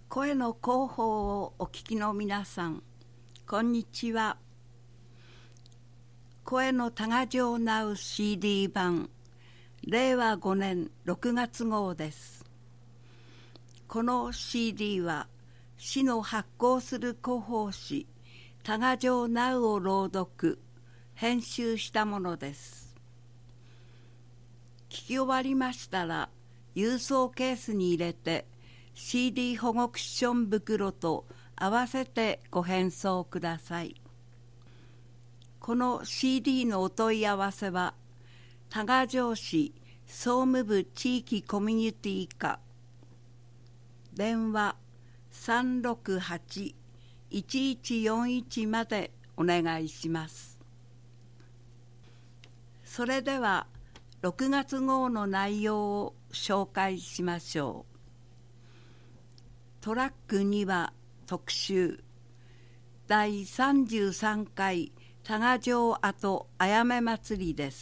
声の広報をお聞きの皆さん、こんにちは。声の多賀城ナウ CD 版令和5年6月号です。この CD は市の発行する広報誌多賀城ナウを朗読編集したものです。聞き終わりましたら郵送ケースに入れてCD 保護クッション袋と合わせてご返送ください。この CD のお問い合わせは多賀城市総務部地域コミュニティ課電話 368-1141 までお願いします。それでは6月号の内容を紹介しましょう。トラック2は特集第33回多賀城跡あやめ祭りです。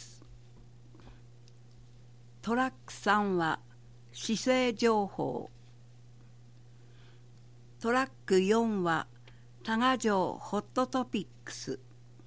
トラック3は市政情報。トラック4は多賀城ホットトピックス。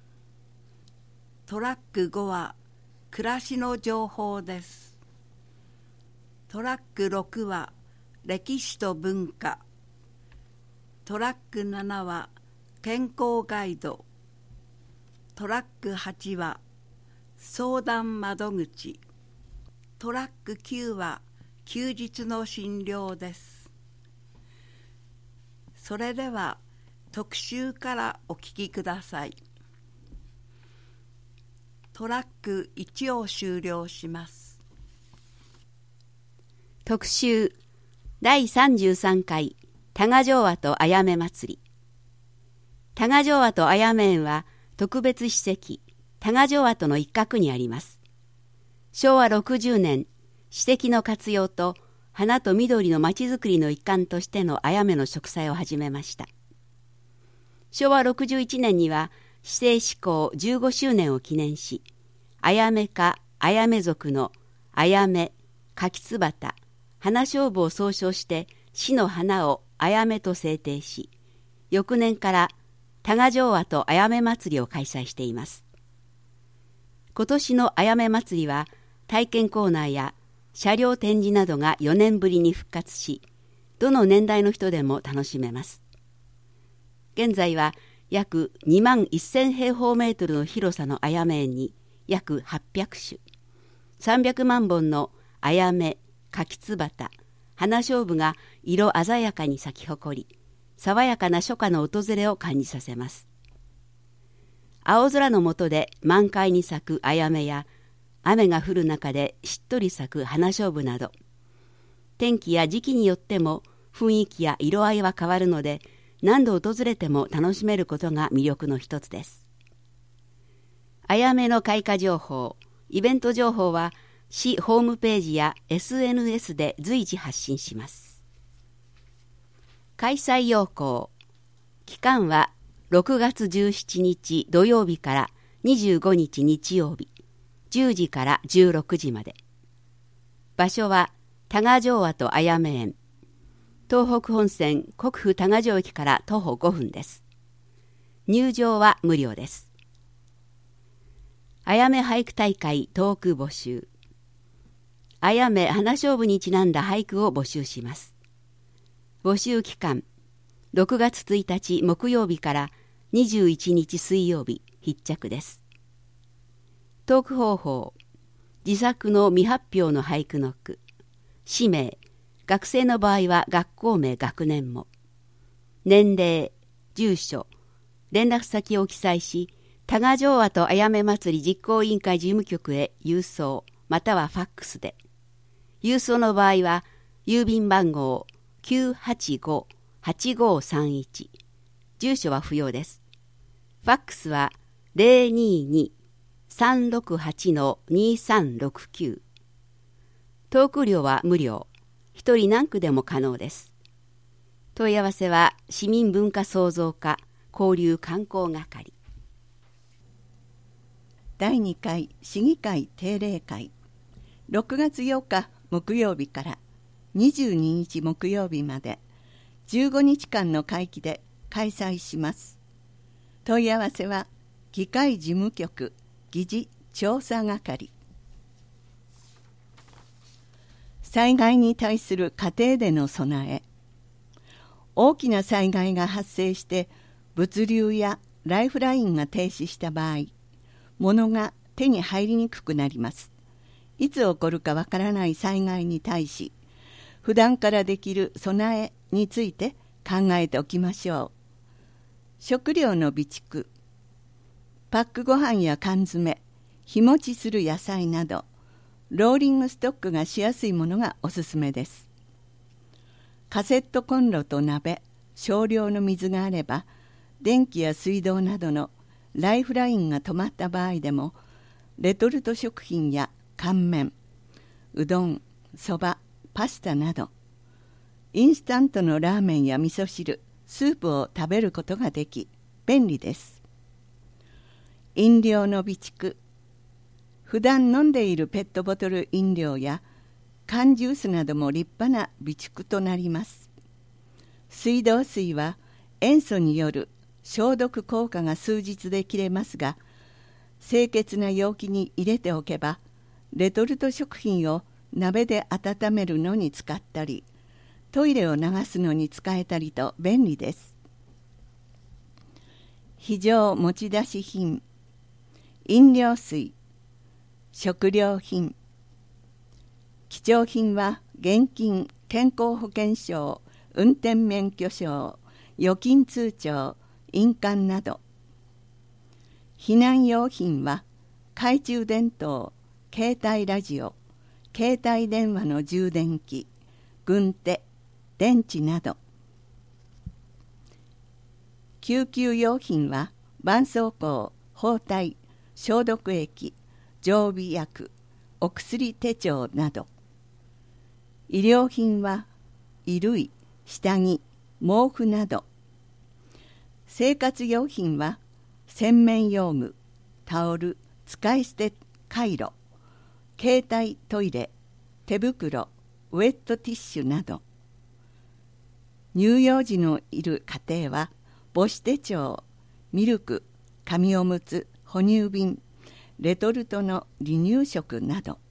トラック5は暮らしの情報です。トラック6は歴史と文化。トラック7は健康ガイド。トラック8は相談窓口。トラック9は休日の診療です。それでは特集からお聞きください。トラック1を終了します。 特集第33回多賀城跡あやめ祭り。多賀城跡あやめ園は特別史跡多賀城跡の一角にあります。昭和60年、史跡の活用と花と緑のまちづくりの一環としてのあやめの植栽を始めました。昭和61年には市政施行15周年を記念し、あやめ科あやめ属のあやめ、柿つばた、花菖蒲を総称して市の花をあやめと制定し、翌年から多賀城跡あやめ祭りを開催しています。今年のあやめ祭りは体験コーナーや車両展示などが4年ぶりに復活し、どの年代の人でも楽しめます。現在は約2万1000平方メートルの広さのあやめ園に約800種、300万本のあやめ、柿つばた、花菖蒲が色鮮やかに咲き誇り、爽やかな初夏の訪れを感じさせます。青空の下で満開に咲くあやめや、雨が降る中でしっとり咲く花菖蒲など、天気や時期によっても雰囲気や色合いは変わるので、何度訪れても楽しめることが魅力の一つです。あやめの開花情報、イベント情報は市ホームページや SNS で随時発信します。開催要項。期間は6月17日土曜日から25日日曜日、10時から16時まで。場所は多賀城跡あやめ園。東北本線国府多賀城駅から徒歩5分です。入場は無料です。あやめ俳句大会トーク募集。あやめ花菖蒲にちなんだ俳句を募集します。募集期間6月1日木曜日から21日水曜日必着です。トーク方法、自作の未発表の俳句の句、氏名、学生の場合は学校名学年も、年齢、住所、連絡先を記載し、多賀城跡あやめ祭り実行委員会事務局へ郵送またはファックスで、郵送の場合は郵便番号 985-8531、住所は不要です。ファックスは 022-368-2369。トーク料は無料。一人何句でも可能です。問い合わせは市民文化創造課交流観光係。 第2回市議会定例会、6月8日木曜日から22日木曜日まで、 15日間の会期で開催します。問い合わせは議会事務局議事調査係。災害に対する家庭での備え。大きな災害が発生して物流やライフラインが停止した場合、物が手に入りにくくなります。いつ起こるかわからない災害に対し、普段からできる備えについて考えておきましょう。食料の備蓄、パックご飯や缶詰、日持ちする野菜など、ローリングストックがしやすいものがおすすめです。カセットコンロと鍋、少量の水があれば、電気や水道などのライフラインが止まった場合でも、レトルト食品や乾麺、うどん、そば、パスタなど、インスタントのラーメンや味噌汁、スープを食べることができ、便利です。飲料の備蓄。普段飲んでいるペットボトル飲料や缶ジュースなども立派な備蓄となります。水道水は塩素による消毒効果が数日で切れますが、清潔な容器に入れておけば、レトルト食品を鍋で温めるのに使ったり、トイレを流すのに使えたりと便利です。非常持ち出し品、飲料水、食料品。貴重品は現金、健康保険証、運転免許証、預金通帳、印鑑など。避難用品は懐中電灯、携帯ラジオ、携帯電話の充電器、軍手、電池など。救急用品は絆創膏、包帯、消毒液、常備薬、お薬手帳など。医療品は衣類、下着、毛布など。生活用品は洗面用具、タオル、使い捨てカイロ、携帯トイレ、手袋、ウェットティッシュなど。乳幼児のいる家庭は母子手帳、ミルク、紙おむつ、哺乳瓶、レトルトの離乳食など。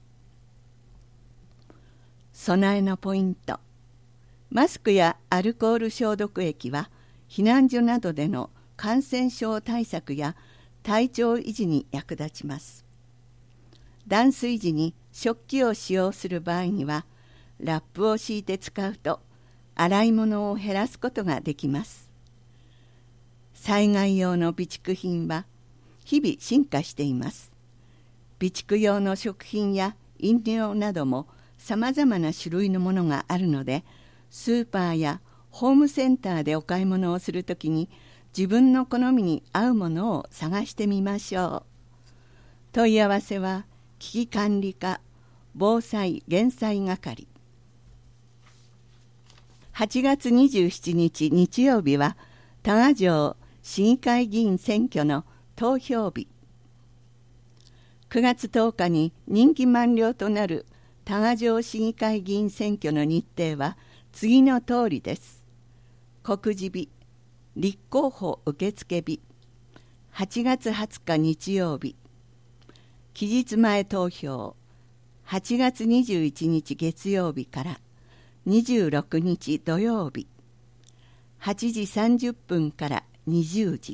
備えのポイント。マスクやアルコール消毒液は避難所などでの感染症対策や体調維持に役立ちます。断水時に食器を使用する場合には、ラップを敷いて使うと洗い物を減らすことができます。災害用の備蓄品は日々進化しています。備蓄用の食品や飲料などもさまざまな種類のものがあるので、スーパーやホームセンターでお買い物をするときに自分の好みに合うものを探してみましょう。問い合わせは危機管理課防災減災係。8月27日日曜日は多賀城市議会議員選挙の投票日。9月10日に任期満了となる多賀城市議会議員選挙の日程は次の通りです。告示日、立候補受付日、8月20日日曜日、期日前投票、8月21日月曜日から26日土曜日、8時30分から20時。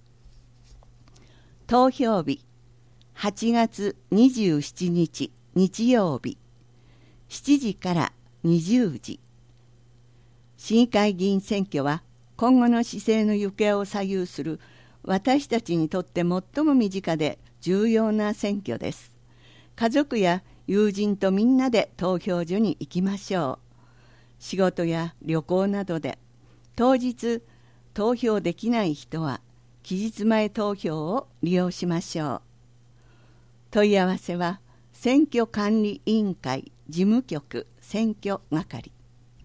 投票日、8月27日日曜日、7時から20時。市議会議員選挙は今後の市政の行方を左右する私たちにとって最も身近で重要な選挙です。家族や友人とみんなで投票所に行きましょう。仕事や旅行などで当日投票できない人は期日前投票を利用しましょう。問い合わせは選挙管理委員会事務局選挙係。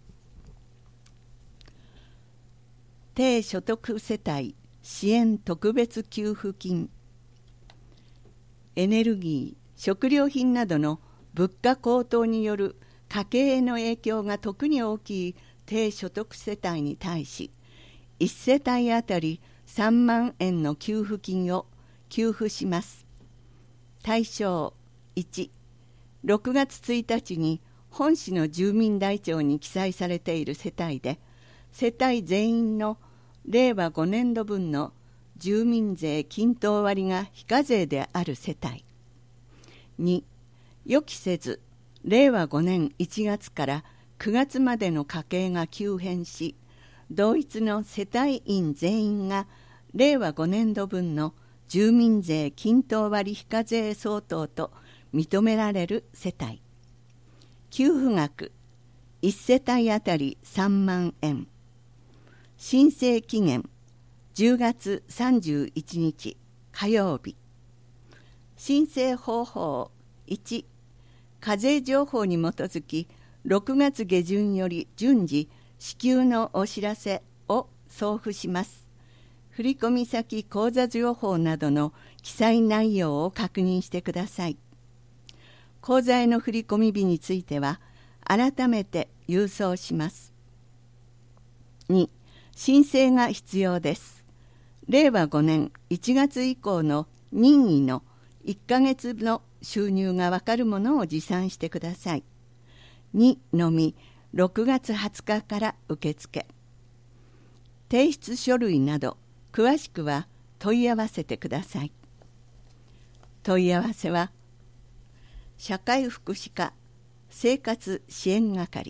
低所得世帯支援特別給付金。エネルギー、食料品などの物価高騰による家計への影響が特に大きい低所得世帯に対し、1世帯あたり3万円の給付金を給付します。対象1、6月1日に本市の住民台帳に記載されている世帯で、世帯全員の令和5年度分の住民税均等割が非課税である世帯。2、予期せず令和5年1月から9月までの家計が急変し、同一の世帯員全員が令和5年度分の住民税均等割非課税相当と認められる世帯。給付額1世帯あたり3万円。申請期限10月31日火曜日。申請方法1、課税情報に基づき6月下旬より順次支給のお知らせを送付します。振込先口座情報などの記載内容を確認してください。口座への振込日については改めて郵送します。2、申請が必要です。令和5年1月以降の任意の1ヶ月の収入がわかるものを持参してください。2のみ6月20日から受付。提出書類など詳しくは問い合わせてください。問い合わせは社会福祉課生活支援係。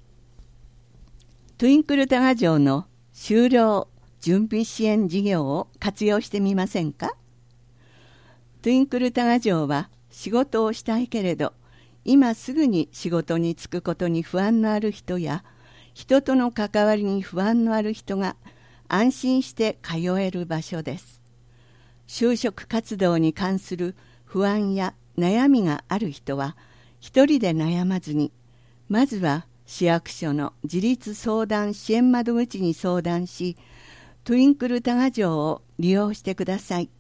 トゥインクル多賀城の就労準備支援事業を活用してみませんか？トゥインクル多賀城は仕事をしたいけれど今すぐに仕事に就くことに不安のある人や人との関わりに不安のある人が安心して通える場所です。就職活動に関する不安や悩みがある人は一人で悩まずに、まずは市役所の自立相談支援窓口に相談し、トゥインクル多賀城を利用してください。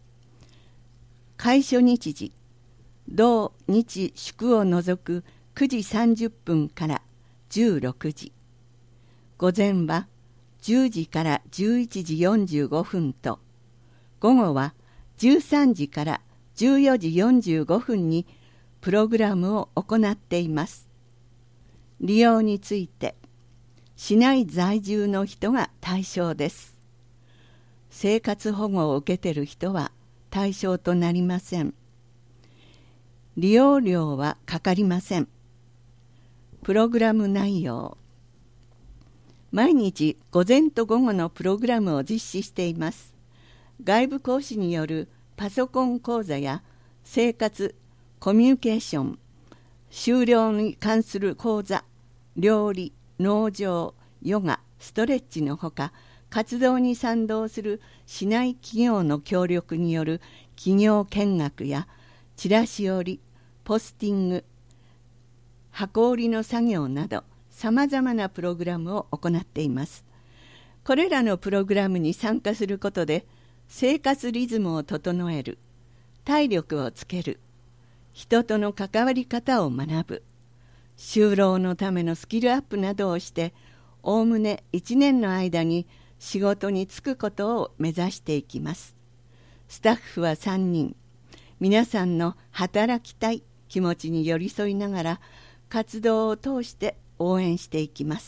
開所日時、同日祝を除く9時30分から16時。午前は10時から11時45分と、午後は13時から14時45分にプログラムを行っています。利用について、市内在住の人が対象です。生活保護を受けている人は対象となりません。利用料はかかりません。プログラム内容。毎日午前と午後のプログラムを実施しています。外部講師によるパソコン講座や生活、コミュニケーション、就労に関する講座、料理、農場、ヨガ、ストレッチのほか、活動に賛同する市内企業の協力による企業見学やチラシ折り、ポスティング、箱売りの作業などさまざまなプログラムを行っています。これらのプログラムに参加することで生活リズムを整える、体力をつける、人との関わり方を学ぶ、就労のためのスキルアップなどをしておおむね1年の間に仕事に就くことを目指していきます。スタッフは3人。皆さんの働きたい気持ちに寄り添いながら活動を通して応援していきます。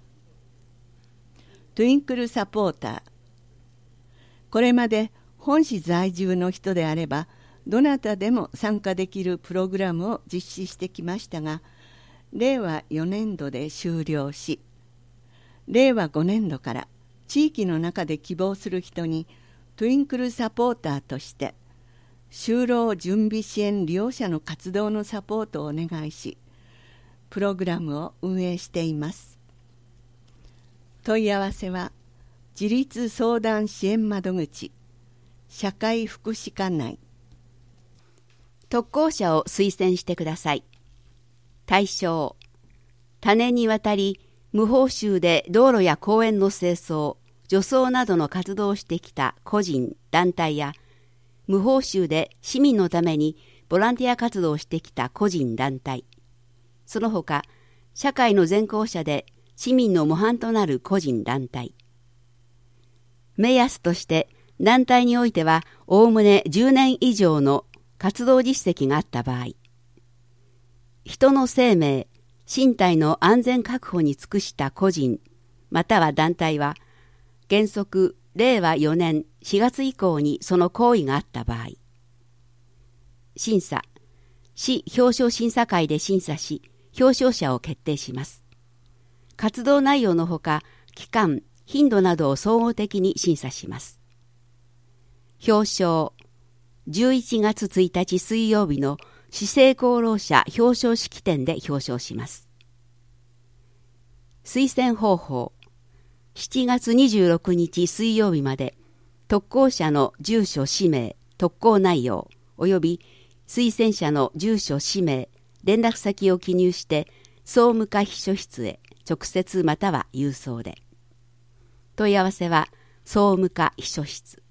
トゥインクルサポーター。これまで本市在住の人であればどなたでも参加できるプログラムを実施してきましたが、令和4年度で終了し、令和5年度から地域の中で希望する人にトゥインクルサポーターとして就労準備支援利用者の活動のサポートをお願いし、プログラムを運営しています。問い合わせは自立相談支援窓口、社会福祉課内。 特攻者を推薦してください。対象、多年にわたり無報酬で道路や公園の清掃、除草などの活動をしてきた個人、団体や、無報酬で市民のためにボランティア活動をしてきた個人、団体、その他、社会の全校舎で市民の模範となる個人団体。目安として団体においてはおおむね10年以上の活動実績があった場合、人の生命、身体の安全確保に尽くした個人または団体は原則令和4年4月以降にその行為があった場合、審査、市表彰審査会で審査し表彰者を決定します。活動内容のほか期間、頻度などを総合的に審査します。表彰、11月1日水曜日の市政功労者表彰式典で表彰します。推薦方法、7月26日水曜日まで特攻者の住所氏名、特攻内容及び推薦者の住所氏名、連絡先を記入して総務課秘書室へ直接または郵送で。問い合わせは総務課秘書室。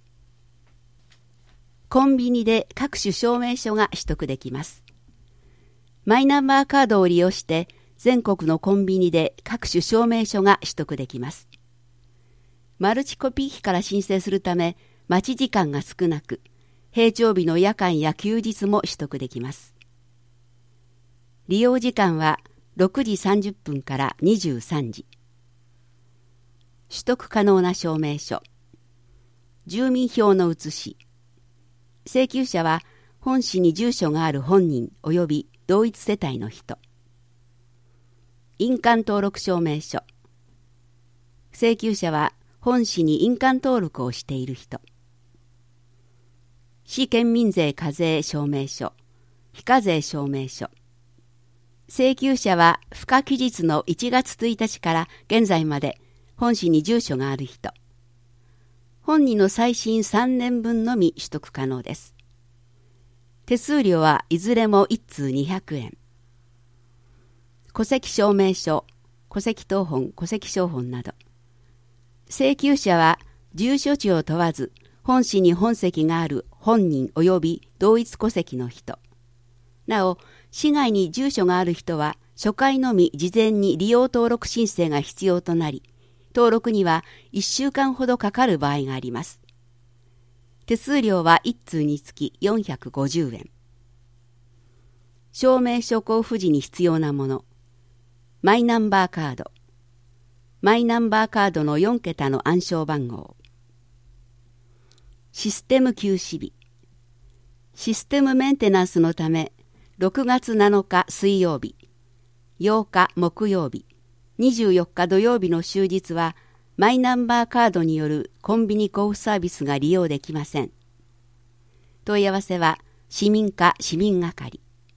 コンビニで各種証明書が取得できます。マイナンバーカードを利用して全国のコンビニで各種証明書が取得できます。マルチコピー機から申請するため待ち時間が少なく、平常日の夜間や休日も取得できます。利用時間は6時30分から23時。取得可能な証明書、住民票の写し、請求者は本市に住所がある本人及び同一世帯の人。印鑑登録証明書、請求者は本市に印鑑登録をしている人。市県民税課税証明書、非課税証明書。請求者は付加期日の1月1日から現在まで本市に住所がある人。本人の最新3年分のみ取得可能です。手数料はいずれも1通200円。戸籍証明書、戸籍謄本、戸籍抄本など。請求者は住所地を問わず本市に本籍がある本人及び同一戸籍の人。なお、市外に住所がある人は初回のみ事前に利用登録申請が必要となり、登録には1週間ほどかかる場合があります。手数料は1通につき450円。証明書交付時に必要なもの。マイナンバーカード。マイナンバーカードの4桁の暗証番号。システム休止日。システムメンテナンスのため、6月7日水曜日、8日木曜日、24日土曜日の終日は、マイナンバーカードによるコンビニ交付サービスが利用できません。問い合わせは、市民課市民係。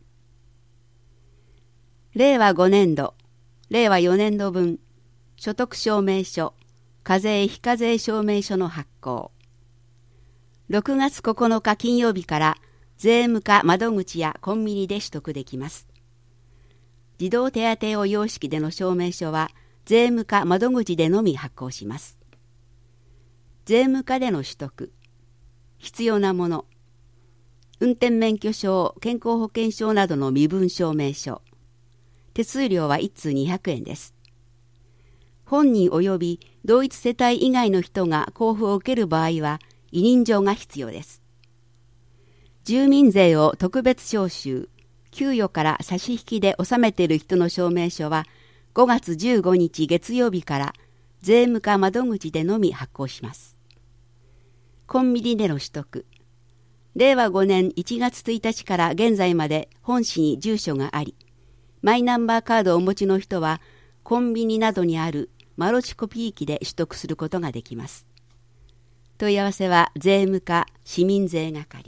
令和5年度、令和4年度分、所得証明書、課税非課税証明書の発行。6月9日金曜日から税務課窓口やコンビニで取得できます。児童手当応用式での証明書は税務課窓口でのみ発行します。税務課での取得。必要なもの。運転免許証、健康保険証などの身分証明書。手数料は1通200円です。本人及び同一世帯以外の人が交付を受ける場合は委任状が必要です。住民税を特別徴収、給与から差し引きで納めている人の証明書は5月15日月曜日から税務課窓口でのみ発行します。コンビニでの取得。令和5年1月1日から現在まで本市に住所があり、マイナンバーカードをお持ちの人はコンビニなどにあるマルチコピー機で取得することができます。問い合わせは税務課市民税係。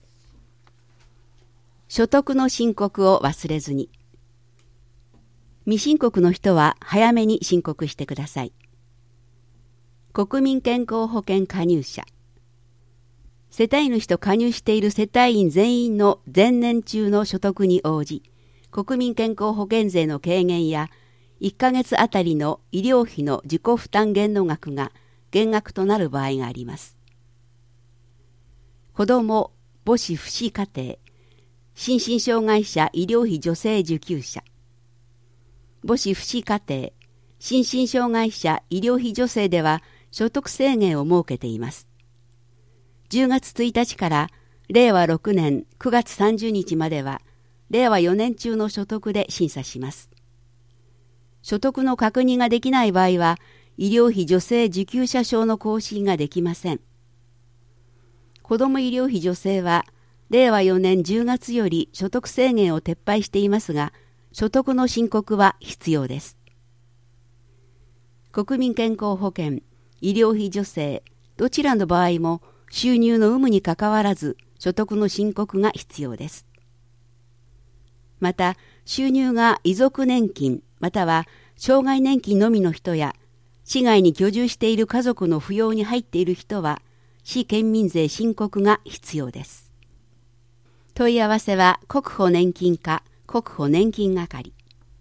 所得の申告を忘れずに。未申告の人は早めに申告してください。国民健康保険加入者。世帯主と加入している世帯員全員の前年中の所得に応じ、国民健康保険税の軽減や1ヶ月あたりの医療費の自己負担限度額が減額となる場合があります。子ども、母子父子家庭、心身障害者医療費助成受給者、母子父子家庭、 心身障害者医療費助成では所得制限を設けています。10月1日から令和6年9月30日までは令和4年中の所得で審査します。所得の確認ができない場合は医療費助成受給者証の更新ができません。子ども医療費助成は令和4年10月より所得制限を撤廃していますが、所得の申告は必要です。国民健康保険、医療費助成、どちらの場合も収入の有無にかかわらず所得の申告が必要です。また、収入が遺族年金または障害年金のみの人や、市外に居住している家族の扶養に入っている人は、市県民税申告が必要です。問い合わせは国保年金課国保年金係。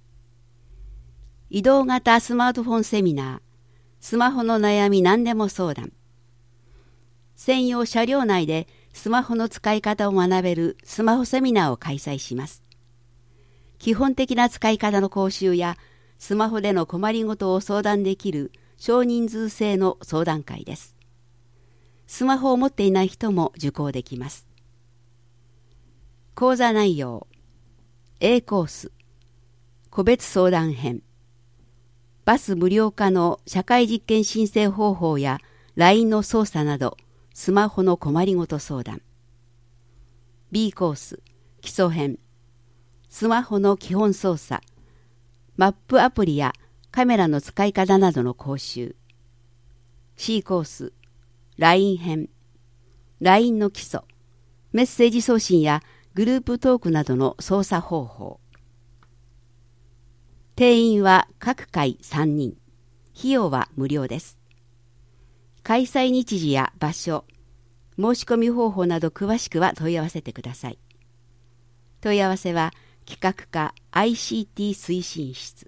移動型スマートフォンセミナー、スマホの悩み何でも相談。専用車両内でスマホの使い方を学べるスマホセミナーを開催します。基本的な使い方の講習やスマホでの困りごとを相談できる少人数制の相談会です。スマホを持っていない人も受講できます。講座内容 A コース個別相談編、バス無料化の社会実験申請方法や LINE の操作などスマホの困りごと相談。 B コース基礎編、スマホの基本操作、マップアプリやカメラの使い方などの講習。 C コース LINE 編、 LINE の基礎、メッセージ送信やグループトークなどの操作方法。定員は各回3人。費用は無料です。開催日時や場所、申し込み方法など詳しくは問い合わせてください。問い合わせは企画課 ICT 推進室。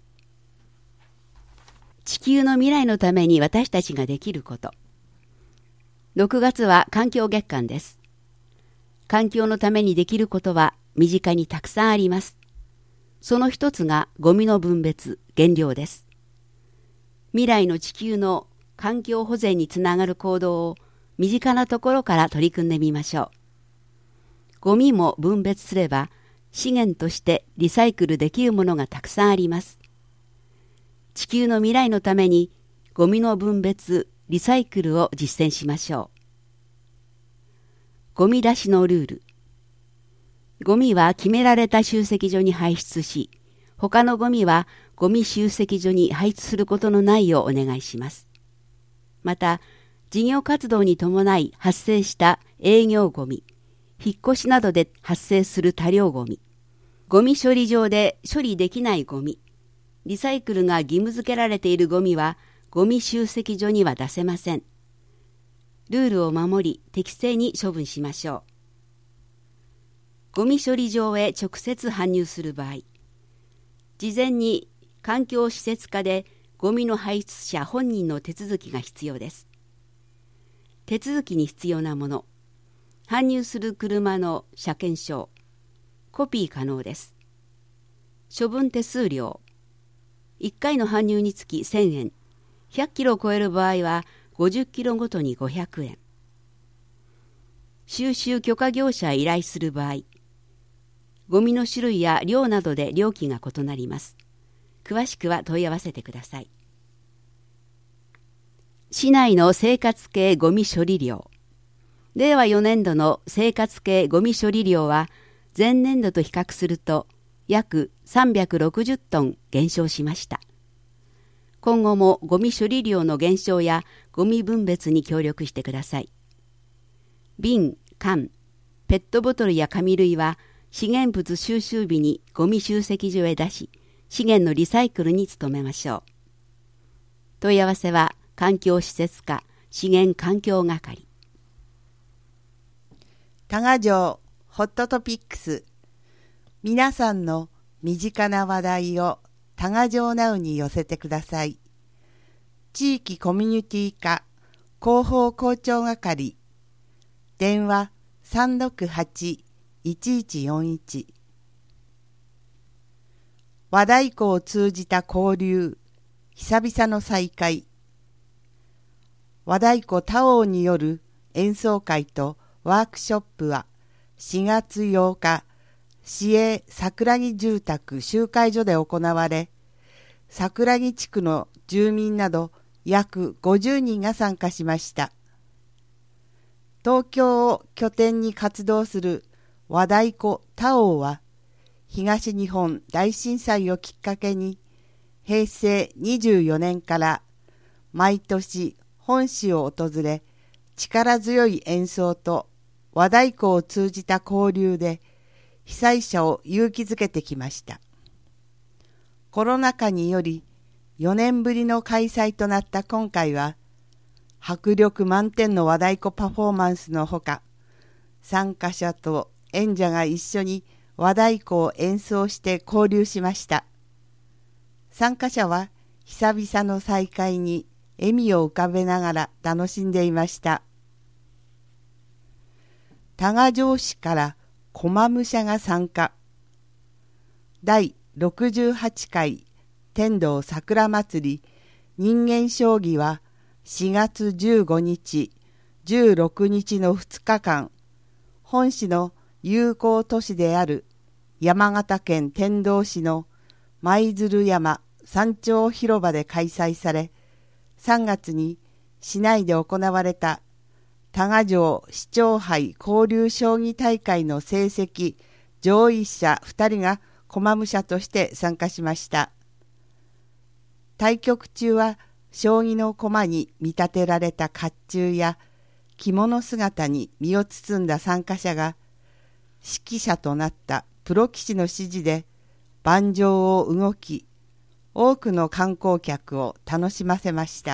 地球の未来のために私たちができること。6月は環境月間です。環境のためにできることは身近にたくさんあります。その一つがゴミの分別・減量です。未来の地球の環境保全につながる行動を身近なところから取り組んでみましょう。ゴミも分別すれば資源としてリサイクルできるものがたくさんあります。地球の未来のためにゴミの分別・リサイクルを実践しましょう。ゴミ出しのルール。ゴミは決められた集積所に排出し、他のゴミはゴミ集積所に配置することのないようお願いします。また、事業活動に伴い発生した営業ゴミ、引っ越しなどで発生する多量ゴミ、ゴミ処理場で処理できないゴミ、リサイクルが義務付けられているゴミはゴミ集積所には出せません。ルールを守り適正に処分しましょう。ゴミ処理場へ直接搬入する場合、事前に環境施設課でゴミの排出者本人の手続きが必要です。手続きに必要なもの、搬入する車の車検証、コピー可能です。処分手数料、1回の搬入につき1000円、100キロを超える場合は50キロごとに500円。収集許可業者へ依頼する場合、ゴミの種類や量などで料金が異なります。詳しくは問い合わせてください。市内の生活系ゴミ処理量。令和4年度の生活系ゴミ処理量は前年度と比較すると約360トン減少しました。今後もゴミ処理量の減少やゴミ分別に協力してください。瓶、缶、ペットボトルや紙類は資源物収集日にゴミ集積所へ出し、資源のリサイクルに努めましょう。問い合わせは環境施設課資源環境係。 多賀城ホットトピックス。皆さんの身近な話題を多賀城ナウに寄せてください。地域コミュニティ課広報広聴係。電話368-1141。和太鼓を通じた交流、 久々の再会。和太鼓田王による演奏会とワークショップは4月8日、市営桜木住宅集会所で行われ、桜木地区の住民など約50人が参加しました。東京を拠点に活動する和太鼓田王は、東日本大震災をきっかけに、平成24年から毎年本市を訪れ、力強い演奏と和太鼓を通じた交流で被災者を勇気づけてきました。コロナ禍により4年ぶりの開催となった今回は、迫力満点の和太鼓パフォーマンスのほか、参加者と演者が一緒に和太鼓を演奏して交流しました。参加者は久々の再会に笑みを浮かべながら楽しんでいました。多賀城市から駒武者が参加。第68回天童桜祭り人間将棋は4月15日、16日の2日間、本市の友好都市である山形県天童市の舞鶴山山頂広場で開催され、3月に市内で行われた多賀城市長杯交流将棋大会の成績上位者2人が駒武者として参加しました。対局中は将棋の駒に見立てられた甲冑や着物姿に身を包んだ参加者が指揮者となったプロ棋士の指示で盤上を動き、多くの観光客を楽しませました。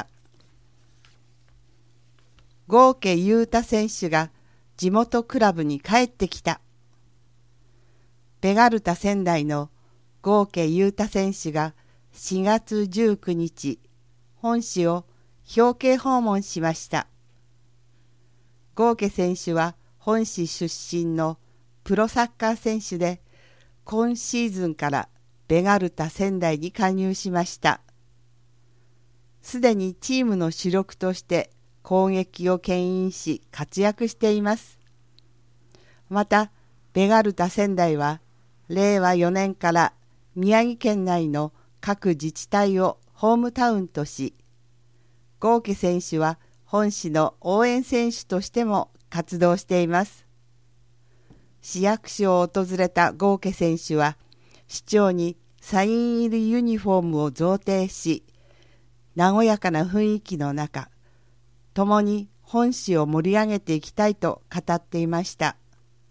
郷家裕太選手が地元クラブに帰ってきた。ベガルタ仙台の郷家裕太選手が4月19日、本市を表敬訪問しました。郷家選手は本市出身のプロサッカー選手で、今シーズンからベガルタ仙台に加入しました。すでにチームの主力として攻撃を牽引し活躍しています。また、ベガルタ仙台は令和4年から宮城県内の各自治体をホームタウンとし、郷家選手は本市の応援選手としても活動しています。市役所を訪れた郷家選手は、市長にサイン入りユニフォームを贈呈し、和やかな雰囲気の中、共に本市を盛り上げていきたいと語っていました。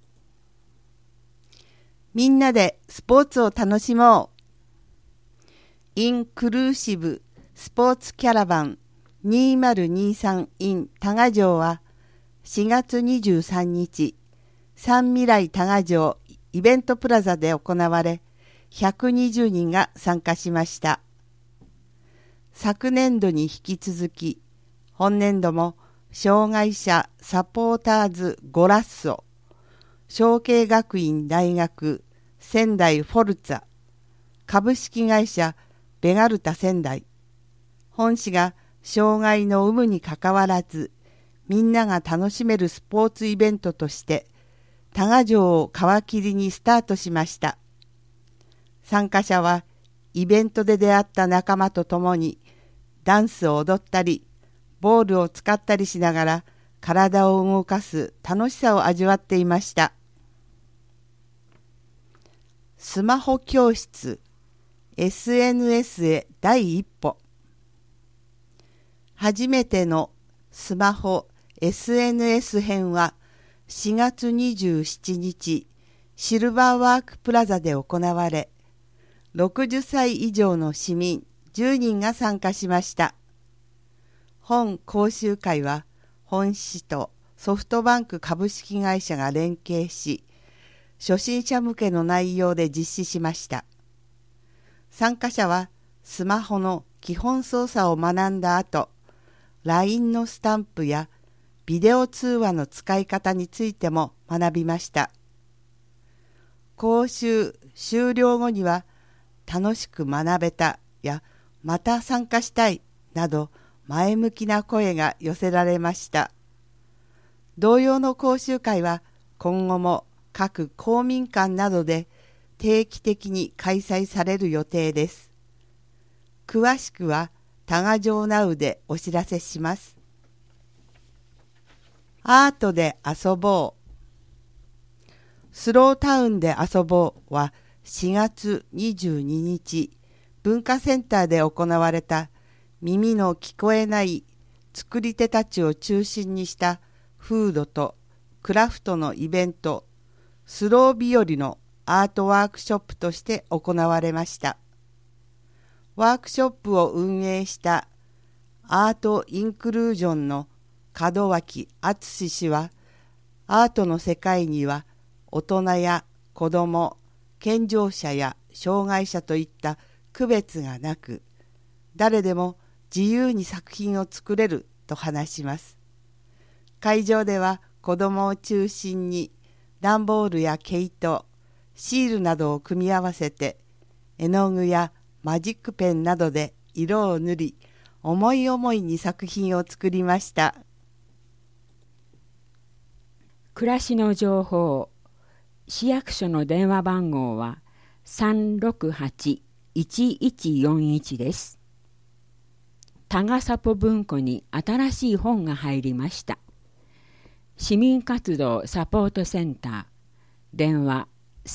みんなでスポーツを楽しもう。インクルーシブスポーツキャラバン2023 in 多賀城は4月23日、三未来多賀城イベントプラザで行われ、120人が参加しました。昨年度に引き続き、本年度も障害者サポーターズゴラッソ、承継学院大学仙台フォルツァ、株式会社ベガルタ仙台、本市が障害の有無にかかわらず、みんなが楽しめるスポーツイベントとして、多賀城を皮切りにスタートしました。参加者はイベントで出会った仲間と共にダンスを踊ったり、ボールを使ったりしながら体を動かす楽しさを味わっていました。スマホ教室 SNS へ第一歩。初めてのスマホ SNS 編は4月27日、シルバーワークプラザで行われ、60歳以上の市民10人が参加しました。本講習会は本市とソフトバンク株式会社が連携し、初心者向けの内容で実施しました。参加者はスマホの基本操作を学んだ後、LINE のスタンプやビデオ通話の使い方についても学びました。講習終了後には、楽しく学べたやまた参加したいなど前向きな声が寄せられました。同様の講習会は今後も各公民館などで定期的に開催される予定です。詳しくは多賀城ナウでお知らせします。アートで遊ぼう。スロータウンで遊ぼうは4月22日、文化センターで行われた耳の聞こえない作り手たちを中心にしたフードとクラフトのイベント、スロー日和のアートワークショップとして行われました。ワークショップを運営したアートインクルージョンの門脇敦氏は、アートの世界には大人や子ども、健常者や障害者といった区別がなく、誰でも自由に作品を作れると話します。会場では子どもを中心に段ボールや毛糸、シールなどを組み合わせて絵の具やマジックペンなどで色を塗り、思い思いに作品を作りました。 暮らしの情報、市役所の電話番号は 368-1141 です。多賀サポ文庫に新しい本が入りました。市民活動サポートセンター、電話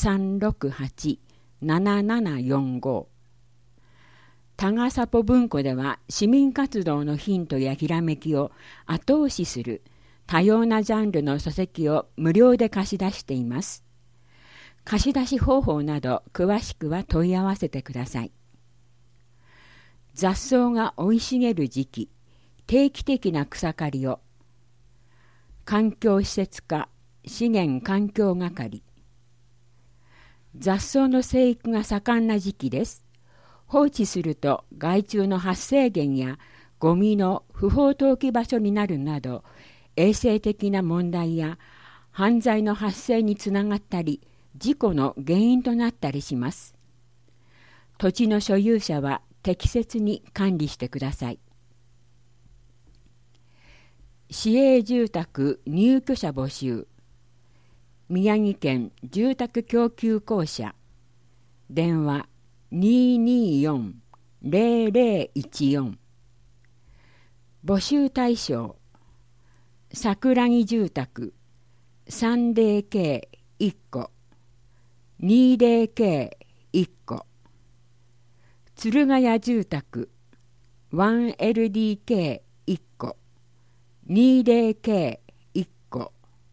368-7745。多賀サポ文庫では市民活動のヒントやひらめきを後押しする多様なジャンルの書籍を無料で貸し出しています。貸し出し方法など詳しくは問い合わせてください。雑草が生い茂る時期、定期的な草刈りを。環境施設課資源環境係。雑草の生育が盛んな時期です。放置すると害虫の発生源やゴミの不法投棄場所になるなど、衛生的な問題や犯罪の発生につながったり、事故の原因となったりします。土地の所有者は適切に管理してください。市営住宅入居者募集。宮城県住宅供給公社。電話 224-0014。募集対象。桜木住宅 3DK1 戸 2DK1 戸。鶴ヶ谷住宅 1LDK1 戸 2DK1 戸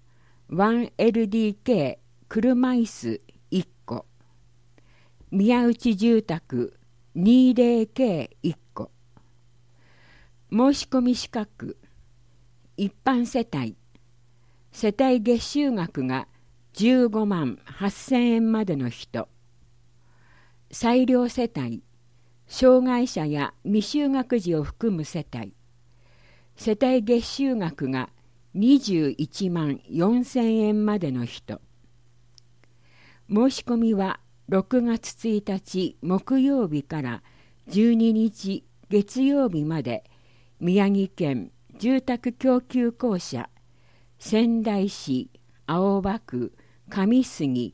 1LDK 車椅子1戸。宮内住宅 2DK1 戸。申し込み資格。一般世帯。世帯月収額が15万8,000円までの人。裁量世帯。障害者や未就学児を含む世帯。世帯月収額が21万4,000円までの人。申し込みは6月1日木曜日から12日月曜日まで、宮城県住宅供給公社仙台市青葉区上杉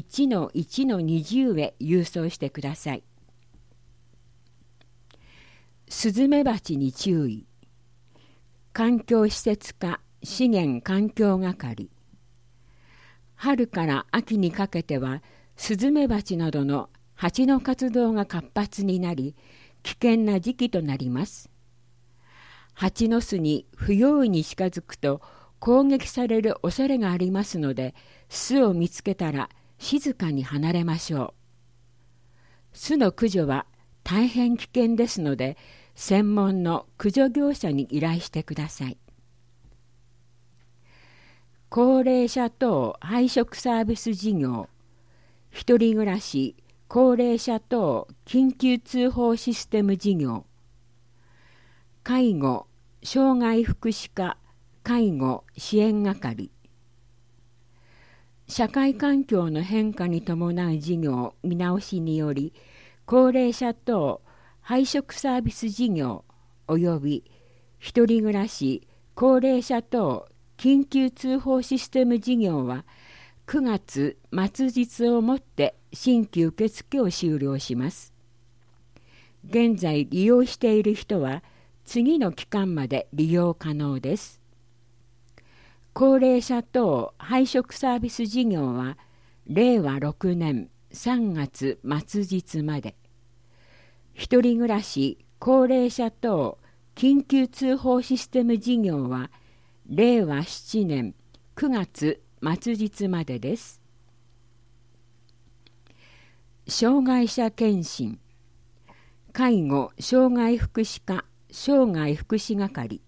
1-1-20 へ郵送してください。スズメバチに注意。環境施設課資源環境係。春から秋にかけてはスズメバチなどの蜂の活動が活発になり、危険な時期となります。蜂の巣に不用意に近づくと攻撃される恐れがありますので、巣を見つけたら静かに離れましょう。巣の駆除は大変危険ですので、専門の駆除業者に依頼してください。高齢者等配食サービス事業。一人暮らし高齢者等緊急通報システム事業。介護障害福祉課介護支援係。社会環境の変化に伴う事業見直しにより、高齢者等配食サービス事業および一人暮らし高齢者等緊急通報システム事業は9月末日をもって新規受付を終了します。現在利用している人は次の期間まで利用可能です。高齢者等配食サービス事業は令和6年3月末日まで、一人暮らし高齢者等緊急通報システム事業は令和7年9月末日までです。障害者健診、介護障害福祉課障害福祉係、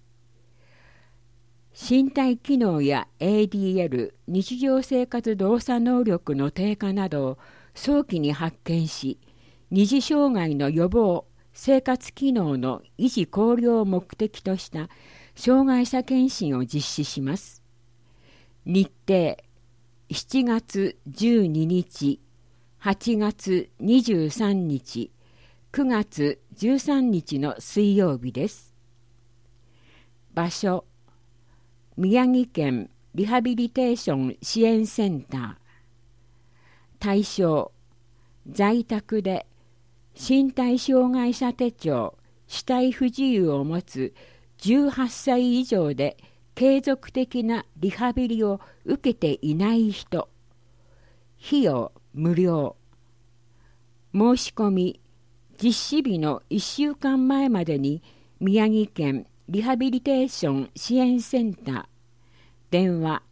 身体機能や ADL 日常生活動作能力の低下などを早期に発見し、二次障害の予防、生活機能の維持向上を目的とした障害者健診を実施します。日程7月12日、8月23日、9月13日の水曜日です。場所、宮城県リハビリテーション支援センター。対象、在宅で身体障害者手帳、肢体不自由を持つ18歳以上で継続的なリハビリを受けていない人。費用無料。申し込み、実施日の1週間前までに宮城県リハビリテーション支援センター、電話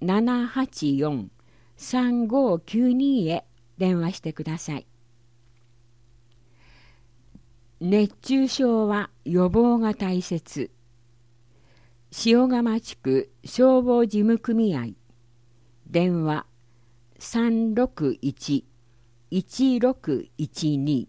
784-3592 へ電話してください。熱中症は予防が大切。塩釜地区消防事務組合、電話 361-1612。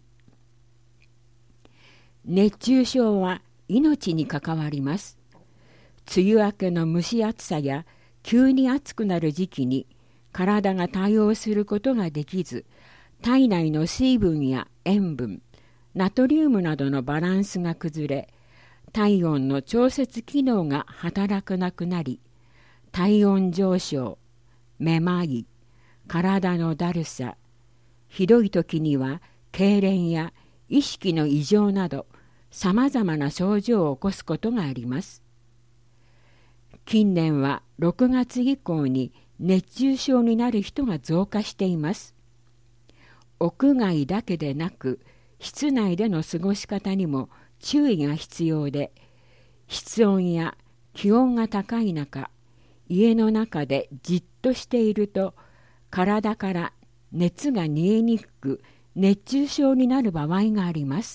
熱中症は命に関わります。梅雨明けの蒸し暑さや急に暑くなる時期に体が対応することができず、体内の水分や塩分、ナトリウムなどのバランスが崩れ、体温の調節機能が働かなくなり、体温上昇、めまい、体のだるさ、ひどい時には痙攣や意識の異常などさまざまな症状を起こすことがあります。近年は6月以降に熱中症になる人が増加しています。屋外だけでなく室内での過ごし方にも注意が必要で、室温や気温が高い中、家の中でじっとしていると体から熱が逃げにくく熱中症になる場合があります。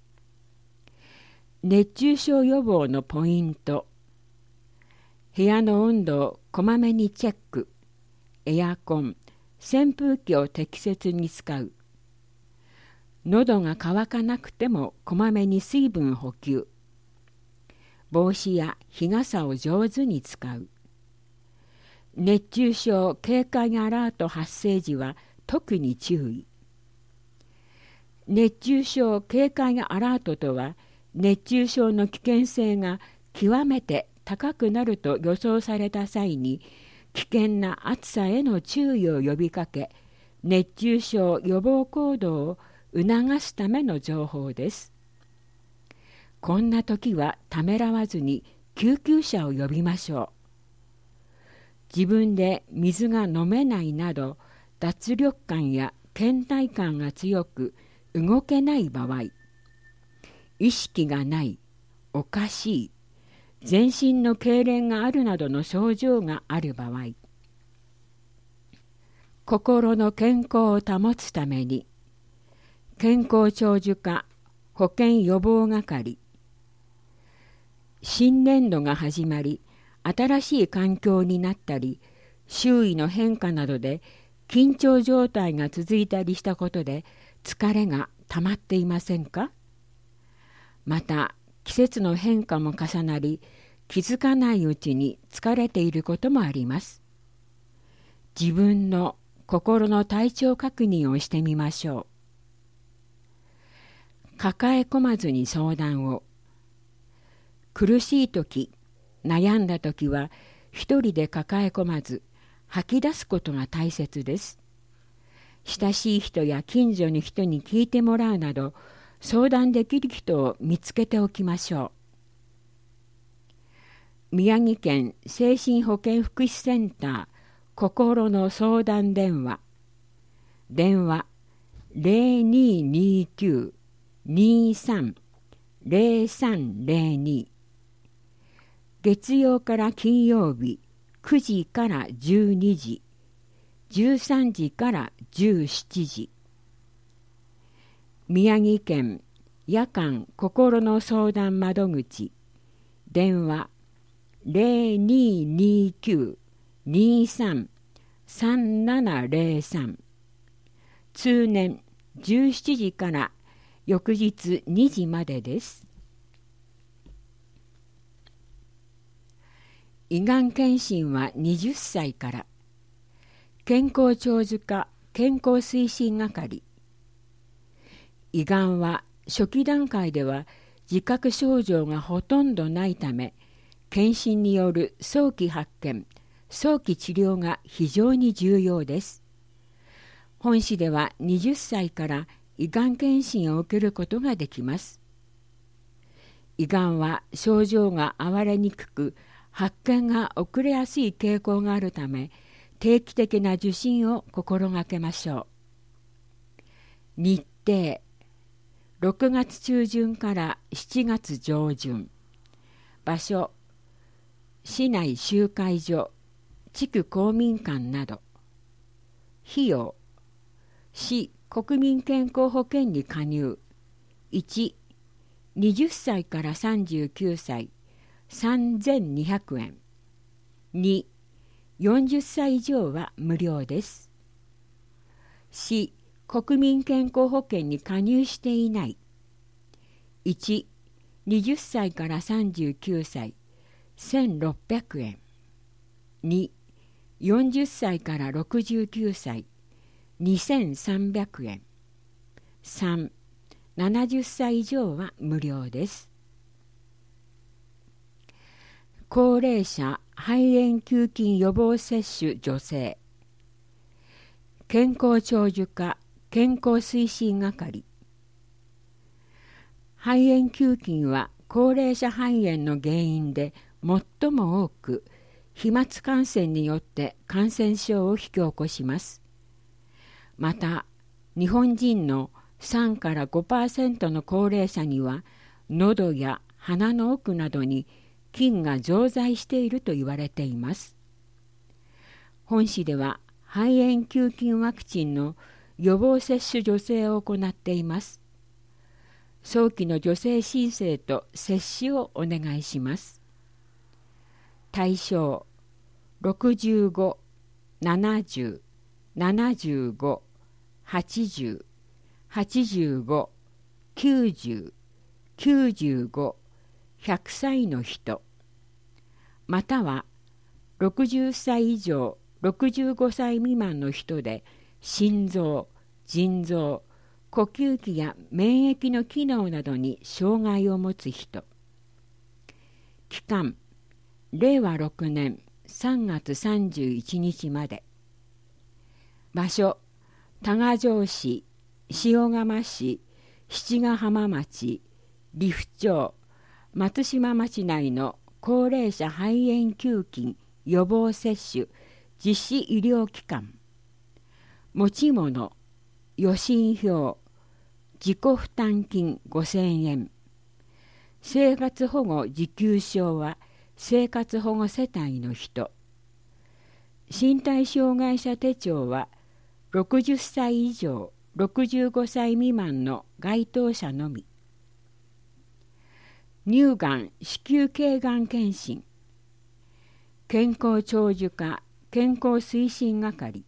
熱中症予防のポイント。部屋の温度をこまめにチェック。エアコン、扇風機を適切に使う。喉が渇かなくてもこまめに水分補給。帽子や日傘を上手に使う。熱中症警戒アラート発生時は特に注意。熱中症警戒アラートとは、熱中症の危険性が極めて高くなると予想された際に、危険な暑さへの注意を呼びかけ、熱中症予防行動を促すための情報です。こんな時はためらわずに救急車を呼びましょう。自分で水が飲めないなど、脱力感や倦怠感が強く動けない場合、意識がない、おかしい、全身の痙攣があるなどの症状がある場合、心の健康を保つために、健康長寿課保健予防係、新年度が始まり、新しい環境になったり、周囲の変化などで緊張状態が続いたりしたことで疲れがたまっていませんか？また季節の変化も重なり、気づかないうちに疲れていることもあります。自分の心の体調確認をしてみましょう。 抱え込まずに相談を。苦しい時、悩んだ時は一人で抱え込まず吐き出すことが大切です。親しい人や近所の人に聞いてもらうなど、相談できる人を見つけておきましょう。宮城県精神保健福祉センター心の相談電話。電話 0229-23-0302。月曜から金曜日9時から12時、13時から17時。宮城県夜間心の相談窓口。電話 0229-23-3703。通年17時から翌日2時までです。胃がん検診は20歳から。健康長寿課健康推進係。胃がんは初期段階では自覚症状がほとんどないため、検診による早期発見、早期治療が非常に重要です。本市では20歳から胃がん検診を受けることができます。胃がんは症状が現れにくく、発見が遅れやすい傾向があるため、定期的な受診を心がけましょう。日程6月中旬から7月上旬。場所市内集会所、地区公民館など。費用市国民健康保険に加入。1、20歳から39歳3200円。2、40歳以上は無料です。市国民健康保険に加入していない。1、20歳から39歳1600円。2、40歳から69歳2300円。3、70歳以上は無料です。高齢者肺炎球菌予防接種助成。健康長寿課健康推進係。肺炎球菌は高齢者肺炎の原因で最も多く、飛沫感染によって感染症を引き起こします。また、日本人の3から 5% の高齢者には、喉や鼻の奥などに菌が常在していると言われています。本市では肺炎球菌ワクチンの予防接種助成を行っています。早期の助成申請と接種をお願いします。対象65、70、75、80、85、90、95、100歳の人、または60歳以上65歳未満の人で心臓、腎臓、呼吸器や免疫の機能などに障害を持つ人。期間令和6年3月31日まで。場所多賀城市、塩釜市、七ヶ浜町、利府町、松島町内の高齢者肺炎球菌予防接種実施医療機関。持ち物予診票、自己負担金5000円。生活保護受給証は生活保護世帯の人。身体障害者手帳は60歳以上65歳未満の該当者のみ。乳がん子宮頸がん検診。健康長寿課健康推進係。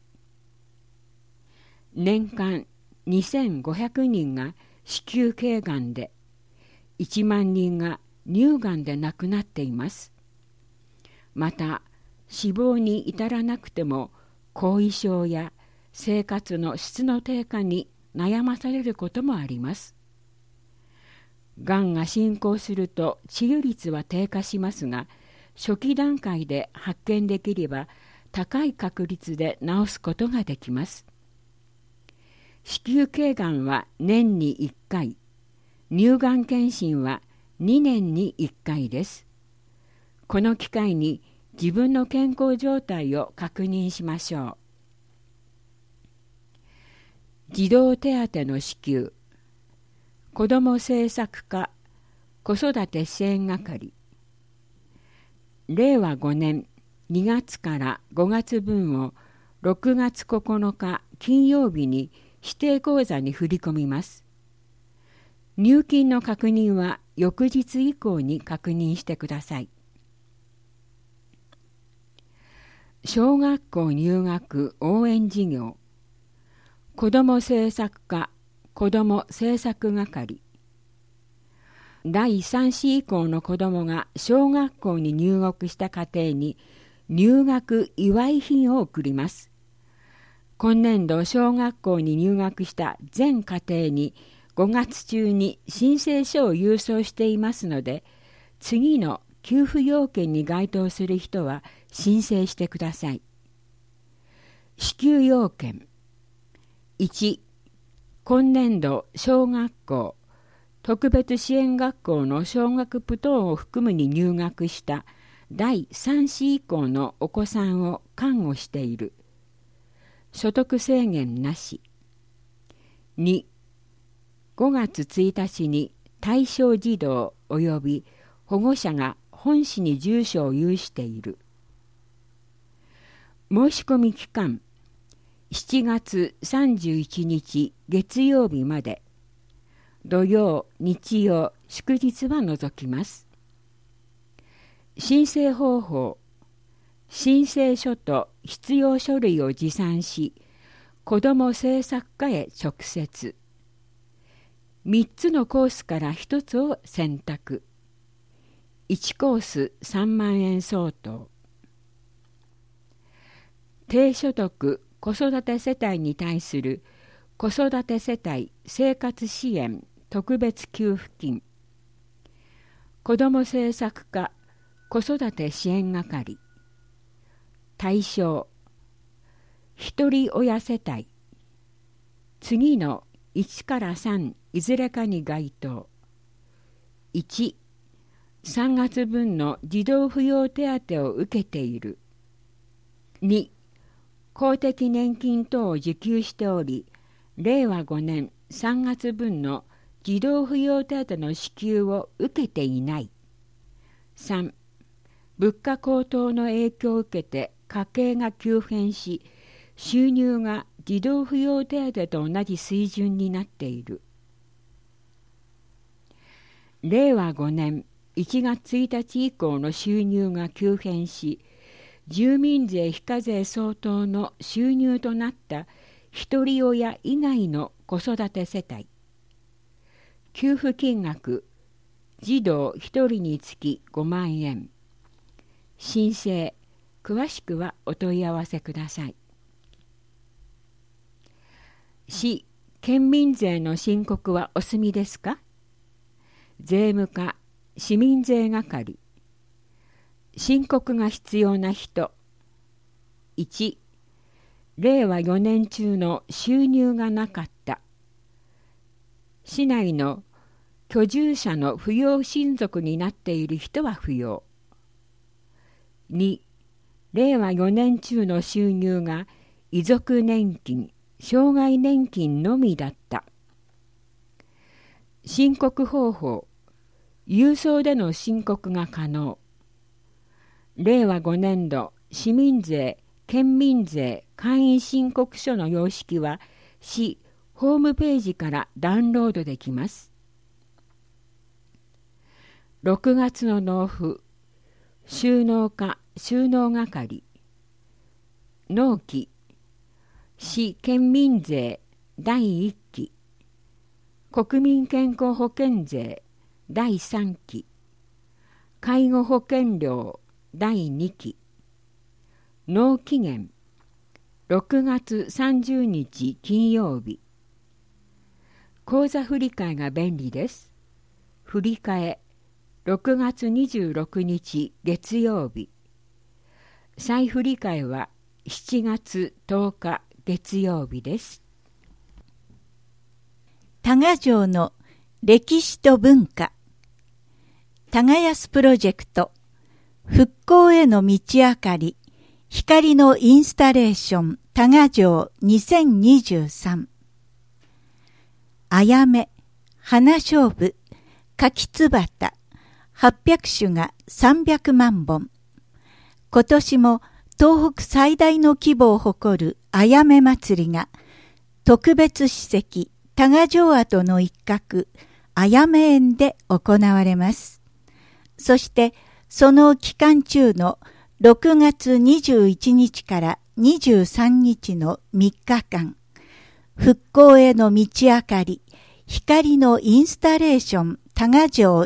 年間2500人が子宮頸がんで、1万人が乳がんで亡くなっています。また、死亡に至らなくても後遺症や生活の質の低下に悩まされることもあります。 がんが進行すると治癒率は低下しますが、初期段階で発見できれば高い確率で治すことができます。子宮頸がんは年に1回、乳がん検診は2年に1回です。この機会に自分の健康状態を確認しましょう。児童手当の支給、子ども政策課子育て支援係、令和5年2月から5月分を6月9日金曜日に指定口座に振り込みます。入金の確認は翌日以降に確認してください。小学校入学応援事業、子ども政策課子ども政策係、第3子以降の子どもが小学校に入学した家庭に入学祝い品を贈ります。今年度小学校に入学した全家庭に5月中に申請書を郵送していますので、次の給付要件に該当する人は申請してください。支給要件。1、今年度小学校、特別支援学校の小学部等を含むに入学した第3子以降のお子さんを看護している。所得制限なし。2、5月1日に対象児童及び保護者が本市に住所を有している。申し込み期間、7月31日月曜日まで。土曜、日曜、祝日は除きます。申請方法、申請書と必要書類を持参し、子ども政策課へ直接。3つのコースから1つを選択。1コース3万円相当。低所得子育て世帯に対する子育て世帯生活支援特別給付金、子ども政策課子育て支援係、対象、一人親世帯、次の1から3いずれかに該当。1、3月分の児童扶養手当を受けている。2、公的年金等を受給しており、令和5年3月分の児童扶養手当の支給を受けていない。3、物価高騰の影響を受けて家計が急変し、収入が児童扶養手当と同じ水準になっている。令和5年1月1日以降の収入が急変し、住民税非課税相当の収入となった一人親以外の子育て世帯。給付金額、児童1人につき5万円。申請、詳しくはお問い合わせください。市、県民税の申告はお済みですか？税務課、市民税係。申告が必要な人。1、令和4年中の収入がなかった。市内の居住者の扶養親族になっている人は扶養。2、令和4年中の収入が遺族年金、障害年金のみだった。申告方法、郵送での申告が可能。令和5年度市民税、県民税、簡易申告書の様式は市ホームページからダウンロードできます。6月の納付、収納課、収納係、納期、市県民税第1期、国民健康保険税第3期、介護保険料第2期、納期限6月30日金曜日。口座振替が便利です。 振り替え6月26日月曜日。再振り替えは7月10日月曜日です。 多賀城の歴史と文化、耕すプロジェクト、復興への道あかり、光のインスタレーション多賀城2023。あやめ、花菖蒲、柿つばた、800種が300万本。今年も東北最大の規模を誇るあやめ祭りが、特別史跡多賀城跡の一角、あやめ園で行われます。そして、その期間中の6月21日から23日の3日間、復興への道あかり、光のインスタレーション多賀城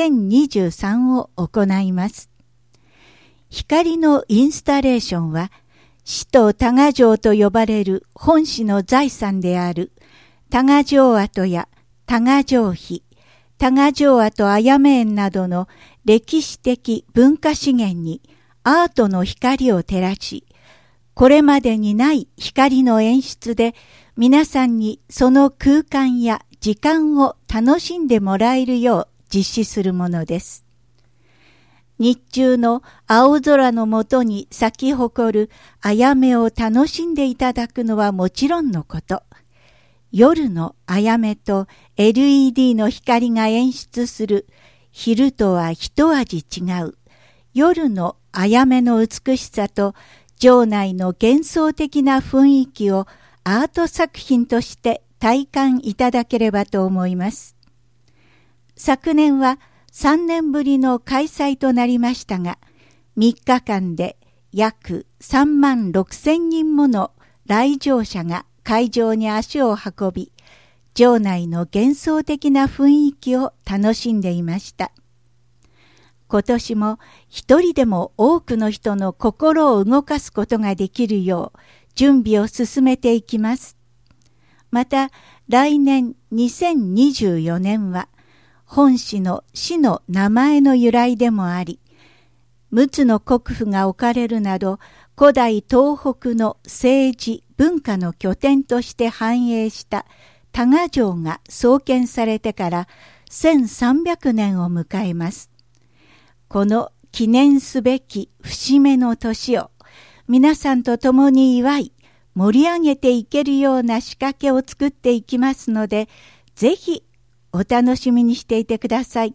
2023を行います。光のインスタレーションは、市と多賀城と呼ばれる本市の財産である多賀城跡や多賀城碑、多賀城跡あやめ園などの歴史的文化資源にアートの光を照らし、これまでにない光の演出で皆さんにその空間や時間を楽しんでもらえるよう実施するものです。日中の青空の下に咲き誇るあやめを楽しんでいただくのはもちろんのこと、夜のあやめと LED の光が演出する昼とは一味違う夜のあやめの美しさと城内の幻想的な雰囲気をアート作品として体感いただければと思います。昨年は3年ぶりの開催となりましたが、3日間で約3万6千人もの来場者が会場に足を運び、城内の幻想的な雰囲気を楽しんでいました。今年も一人でも多くの人の心を動かすことができるよう準備を進めていきます。また来年2024年は本市の市の名前の由来でもあり、陸奥の国府が置かれるなど古代東北の政治文化の拠点として繁栄した多賀城が創建されてから1300年を迎えます。この記念すべき節目の年を皆さんと共に祝い盛り上げていけるような仕掛けを作っていきますので、ぜひお楽しみにしていてください。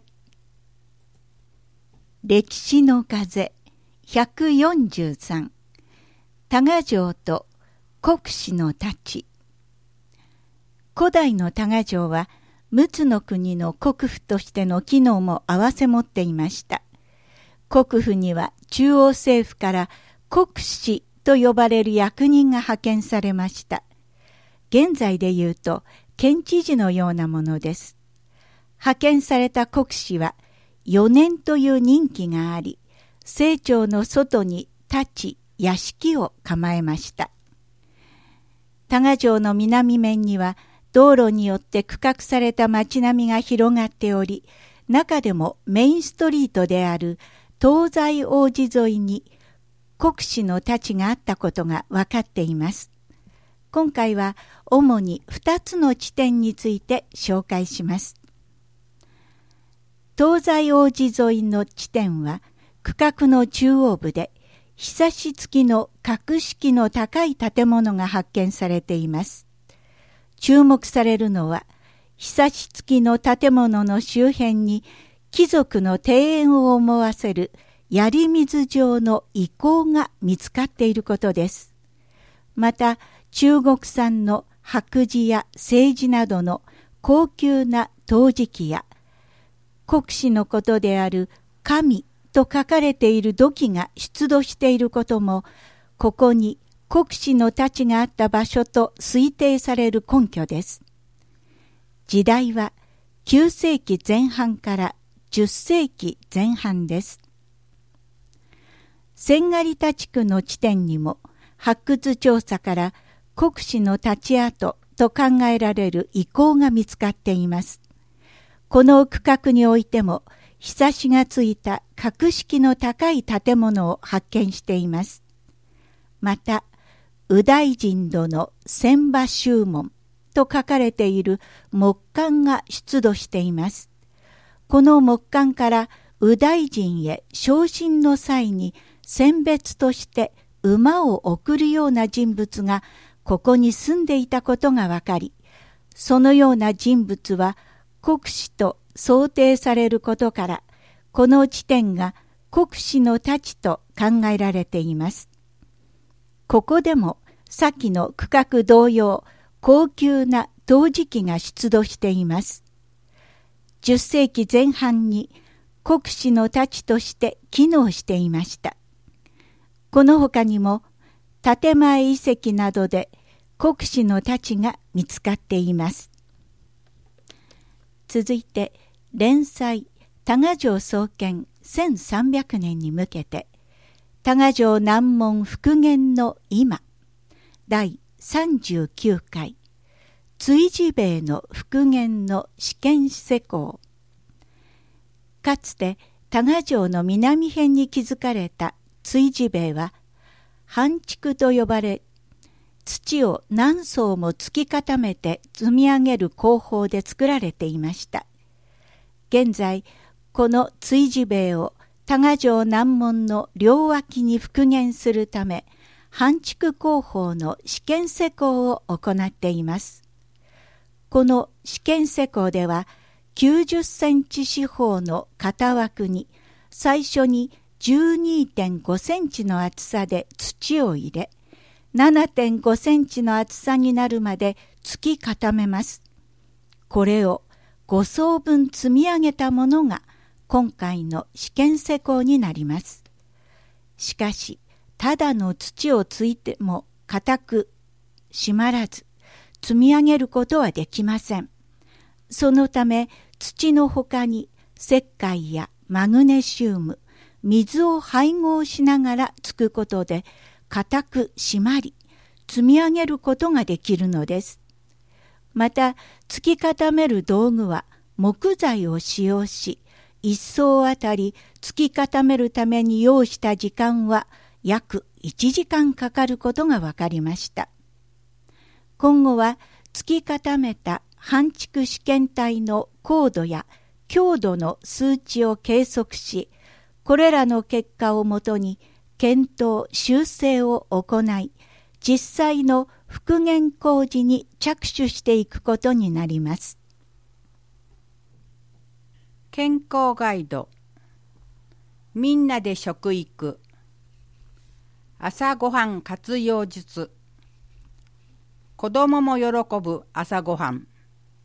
歴史の風143、多賀城と国司の太刀。古代の多賀城は陸奥の国の国府としての機能も併せ持っていました。国府には中央政府から国司と呼ばれる役人が派遣されました。現在で言うと県知事のようなものです。派遣された国司は4年という任期があり、正庁の外に立ち屋敷を構えました。多賀城の南面には道路によって区画された町並みが広がっており、中でもメインストリートである東西大路沿いに国司の太刀があったことが分かっています。今回は主に2つの地点について紹介します。東西大路沿いの地点は区画の中央部で、ひさし付きの格式の高い建物が発見されています。注目されるのは、ひさし付きの建物の周辺に貴族の庭園を思わせる槍水状の遺構が見つかっていることです。また、中国産の白磁や青磁などの高級な陶磁器や、国司のことである神と書かれている土器が出土していることも、ここに国司の太刀があった場所と推定される根拠です。時代は9世紀前半から10世紀前半です。千狩田地区の地点にも発掘調査から国司の立ち跡と考えられる遺構が見つかっています。 この区画においてもひさしがついた格式の高い建物を発見しています。また、右大臣殿の千馬宗門と書かれている木簡が出土しています。この木簡から右大臣へ昇進の際に選別として馬を送るような人物がここに住んでいたことがわかり、そのような人物は国司と想定されることから、この地点が国司の太刀と考えられています。ここでも先の区画同様、高級な陶磁器が出土しています。10世紀前半に国司の太刀として機能していました。この他にも建前遺跡などで国司の太刀が見つかっています。続いて連載多賀城創建1300年に向けて多賀城南門復元の今第39回追事兵の復元の試験施工。かつて多賀城の南辺に築かれた追事兵は半築と呼ばれ、土を何層も突き固めて積み上げる工法で作られていました。現在この追事兵を多賀城南門の両脇に復元するため半築工法の試験施工を行っています。この試験施工では90センチ四方の型枠に最初に 12.5 センチの厚さで土を入れ、7.5 センチの厚さになるまで突き固めます。これを5層分積み上げたものが今回の試験施工になります。しかし、ただの土をついても固く締まらず、積み上げることはできません。そのため、土の他に石灰やマグネシウム、水を配合しながらつくことで固く締まり、積み上げることができるのです。また、突き固める道具は木材を使用し、一層あたり突き固めるために要した時間は約1時間かかることが分かりました。今後は突き固めた半築試験体の高度や強度の数値を計測し、これらの結果をもとに検討・修正を行い、実際の復元工事に着手していくことになります。 健康ガイド。みんなで食育。朝ごはん活用術。子どもも喜ぶ朝ごはん。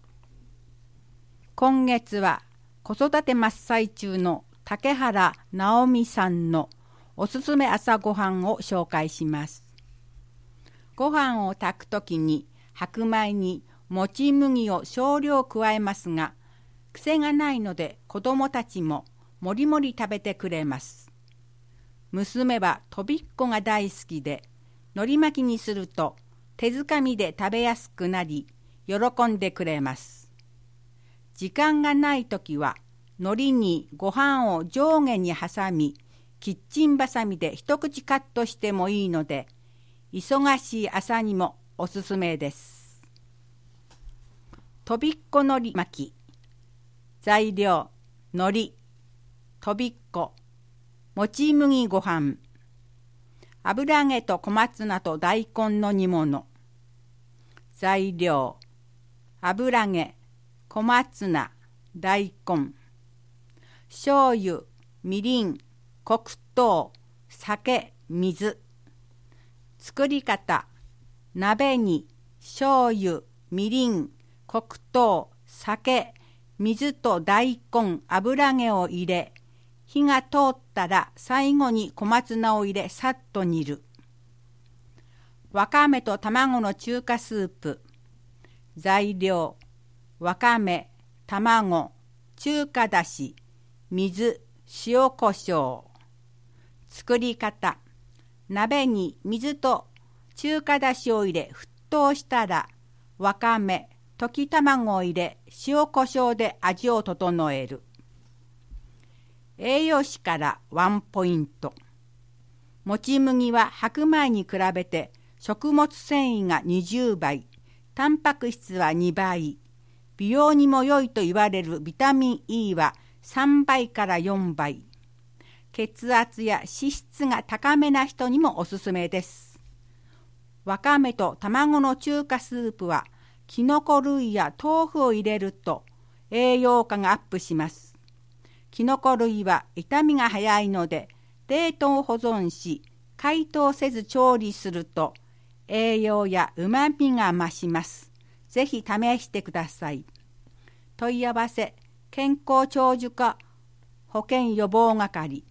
今月は子育て真っ最中の竹原直美さんのおすすめ朝ごはんを紹介します。ご飯を炊くときに白米にもち麦を少量加えますが、癖がないので子どもたちももりもり食べてくれます。娘はとびっこが大好きで、海苔巻きにすると手づかみで食べやすくなり、喜んでくれます。時間がないときは、海苔にご飯を上下に挟み、キッチンバサミで一口カットしてもいいので、忙しい朝にもおすすめです。とびっこ海苔巻き。材料、海苔、とびっこ、もち麦ご飯、油揚げと小松菜と大根の煮物。材料、油揚げ、小松菜、大根、醤油、みりん、黒糖、酒、水。作り方、鍋に醤油、みりん、黒糖、酒、水と大根、油揚げを入れ、火が通ったら最後に小松菜を入れさっと煮る。わかめと卵の中華スープ。材料、わかめ、卵、中華だし、水、塩コショウ。作り方、鍋に水と中華だしを入れ沸騰したら、わかめ、 溶き卵を入れ、塩コショウで味を整える。栄養士からワンポイント。もち麦は白米に比べて食物繊維が20倍、タンパク質は2倍、美容にも良いと言われるビタミン E は3倍から4倍。血圧や脂質が高めな人にもおすすめです。わかめと卵の中華スープはきのこ類や豆腐を入れると栄養価がアップします。きのこ類は傷みが早いので冷凍保存し解凍せず調理すると栄養やうまみが増します。ぜひ試してください。問い合わせ健康長寿科保健予防係。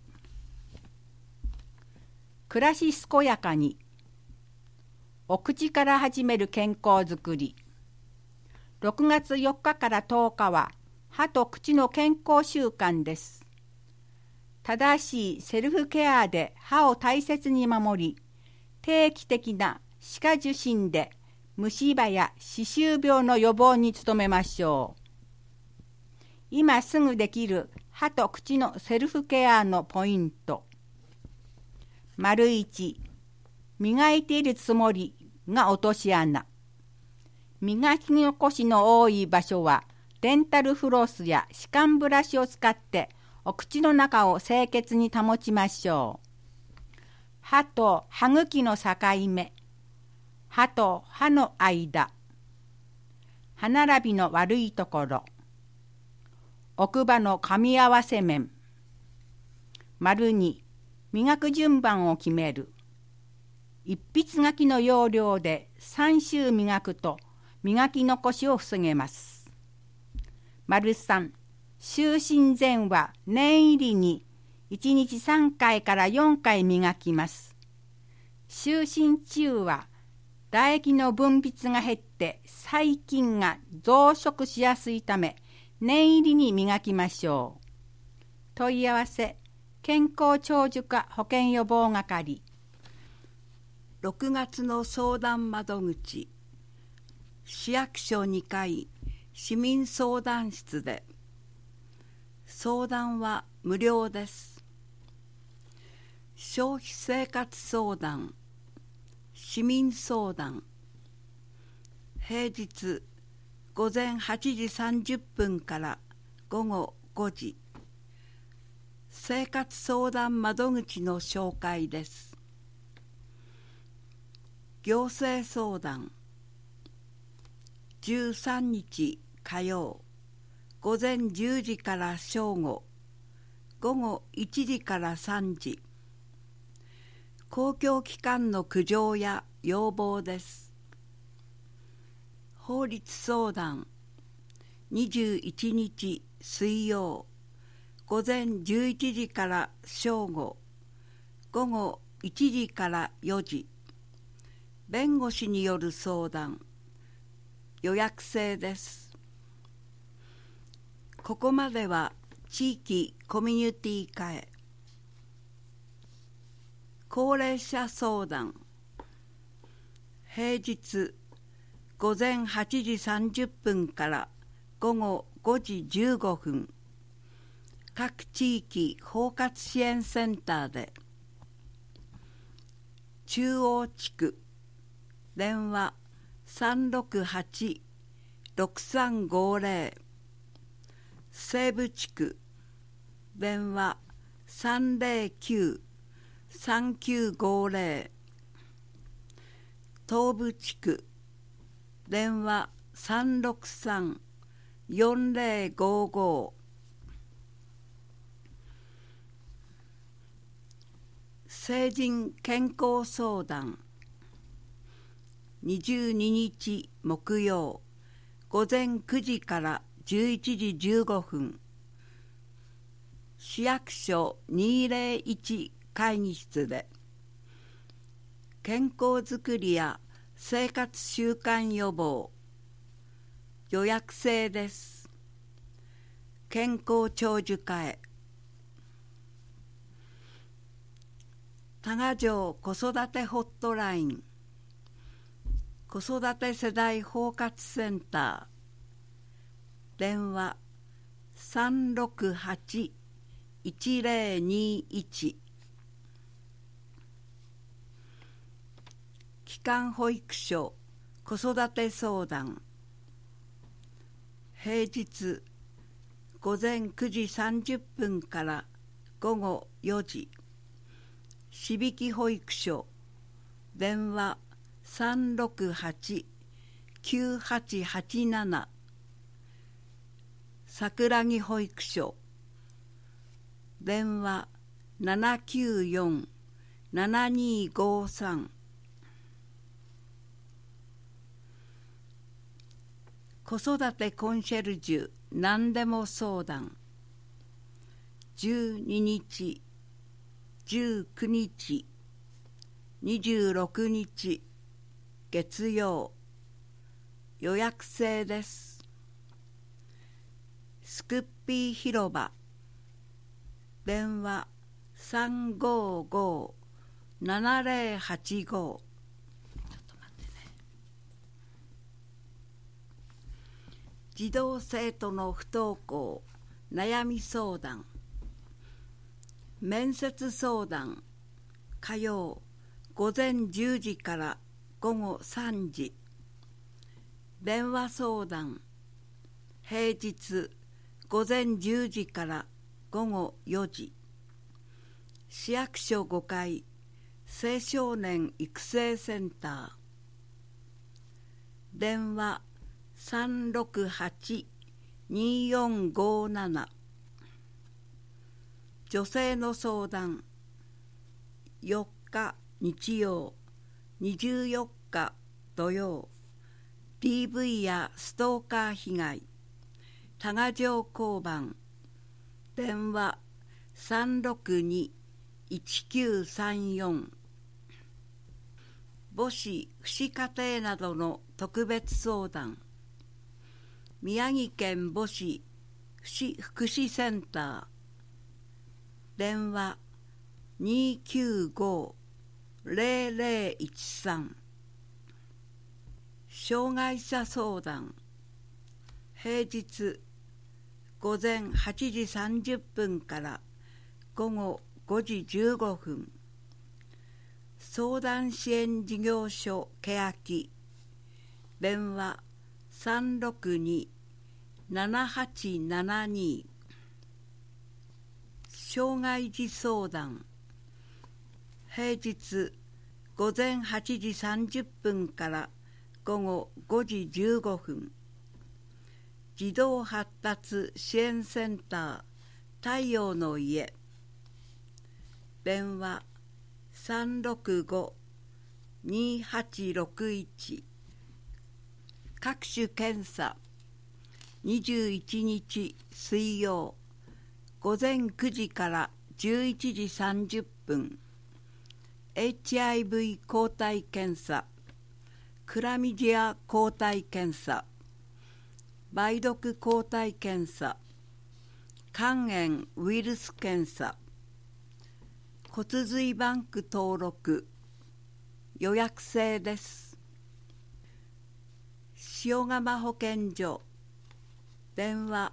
暮らし健やかに。お口から始める健康づくり。6月4日から10日は歯と口の健康週間です。正しいセルフケアで歯を大切に守り、定期的な歯科受診で虫歯や歯周病の予防に努めましょう。今すぐできる歯と口のセルフケアのポイント。1、磨いているつもりが落とし穴。磨き残しの多い場所はデンタルフロスや歯間ブラシを使ってお口の中を清潔に保ちましょう。歯と歯茎の境目、歯と歯の間、歯並びの悪いところ、奥歯の噛み合わせ面。2、磨く順番を決める。一筆書きの要領で3週磨くと磨き残しを防げます。3、就寝前は念入りに1日3回から4回磨きます。就寝中は唾液の分泌が減って細菌が増殖しやすいため念入りに磨きましょう。問い合わせ健康長寿科保健予防係。 6月の相談窓口、市役所2階市民相談室で。相談は無料です。消費生活相談、市民相談。平日午前8時30分から午後5時。生活相談窓口の紹介です。行政相談。13日火曜、午前10時から正午、午後1時から3時。公共機関の苦情や要望です。法律相談。21日水曜、午前11時から正午、午後1時から4時。弁護士による相談。予約制です。ここまでは地域コミュニティ課へ。高齢者相談。平日午前8時30分から午後5時15分。各地域包括支援センターで。中央地区電話 368-6350。西部地区電話 309-3950。東部地区電話 363-4055。成人健康相談。22日木曜、午前9時から11時15分。市役所201会議室で。健康づくりや生活習慣予防。予約制です。健康長寿課へ。多賀城子育てホットライン。子育て世代包括センタ電話368-1021。基幹保育所子育て相談。平日午前9時30分から午後4時。私引保育所電話368-9887。桜木保育所電話794-7253。子育てコンシェルジュ何でも相談。12日、19日、26日月曜。予約制です。スクッピー広場電話355-7085。児童生徒の不登校悩み相談。面接相談火曜午前10時から午後3時。電話相談平日午前10時から午後4時。市役所5階青少年育成センター電話368-2457。女性の相談4日日曜24日土曜。 DV やストーカー被害多賀城交番電話362-1934。母子福祉家庭などの特別相談。宮城県母子福祉センター電話295-0013。障害者相談平日午前8時30分から午後5時15分。相談支援事業所欅電話362-7872。障害児相談平日午前8時30分から午後5時15分。児童発達支援センター太陽の家電話365-2861。各種検査21日水曜午前9時から11時30分。 HIV 抗体検査、クラミジア抗体検査、梅毒抗体検査、肝炎ウイルス検査、骨髄バンク登録。予約制です。塩釜保健所電話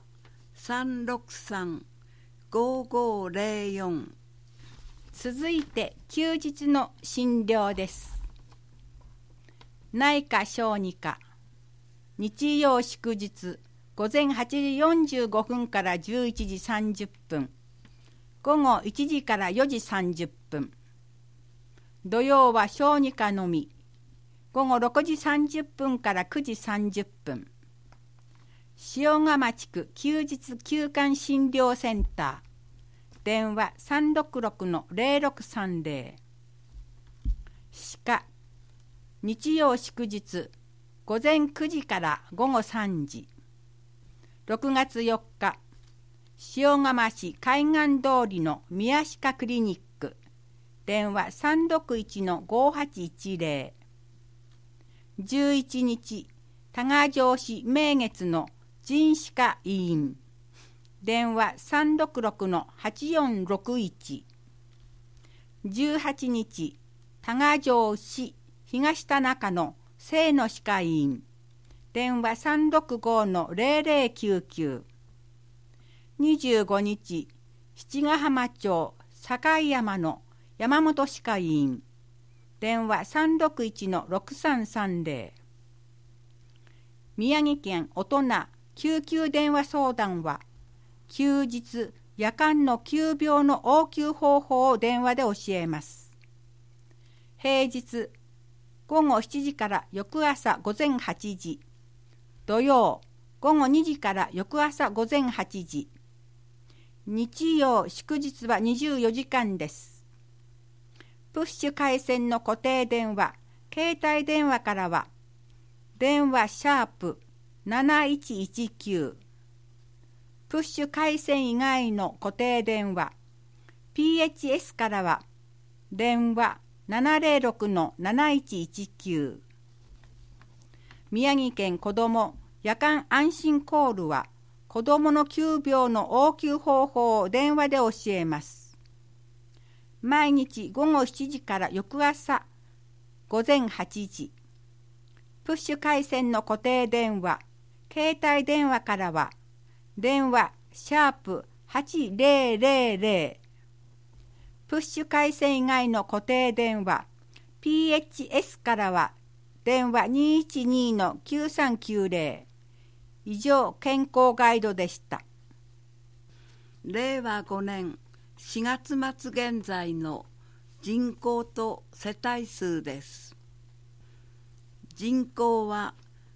363-5504。 続いて休日の診療です。内科小児科日曜祝日午前8時45分から11時30分、午後1時から4時30分。土曜は小児科のみ、午後6時30分から9時30分。塩釜地区休日休館診療センター電話366-0630。歯科日曜祝日午前9時から午後3時。6月4日塩釜市海岸通りの宮歯科クリニック電話361-5810。11日多賀城市名月の腎歯科医院電話366-8461。18日多賀城市東田中の清野歯科医院電話 365-0099。25日、七ヶ浜町境山の山本歯科医院。電話 361-6330。宮城県大人救急電話相談は、休日、夜間の急病の応急方法を電話で教えます。平日、午後7時から翌朝午前8時。土曜、午後2時から翌朝午前8時。日曜、祝日は24時間です。プッシュ回線の固定電話、携帯電話からは、電話#7119。プッシュ回線以外の固定電話、PHS からは、電話706-7119。宮城県子ども夜間安心コールは、子どもの急病の応急方法を電話で教えます。毎日午後7時から翌朝午前8時。プッシュ回線の固定電話、携帯電話からは、電話#8000。プッシュ回線以外の固定電話、PHS からは、電話 212-9390。以上、健康ガイドでした。 令和5年4月末現在の人口と世帯数です。人口は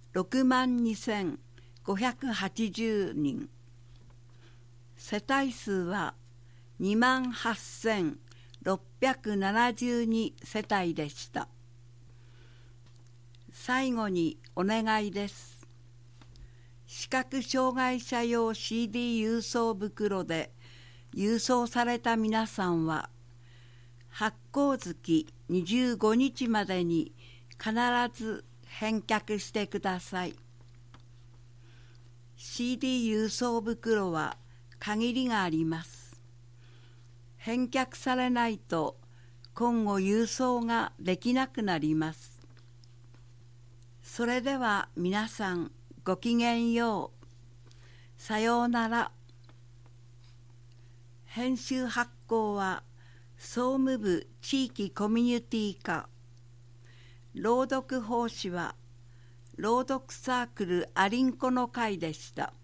62,580人。世帯数は28,672世帯でした。最後にお願いです。視覚障害者用 CD 郵送袋で郵送された皆さんは、発行月25日までに必ず返却してください。CD 郵送袋は限りがあります。返却されないと今後郵送ができなくなります。それでは皆さんごきげんよう。さようなら。編集発行は総務部地域コミュニティ課。朗読奉仕は朗読サークルアリンコの会でした。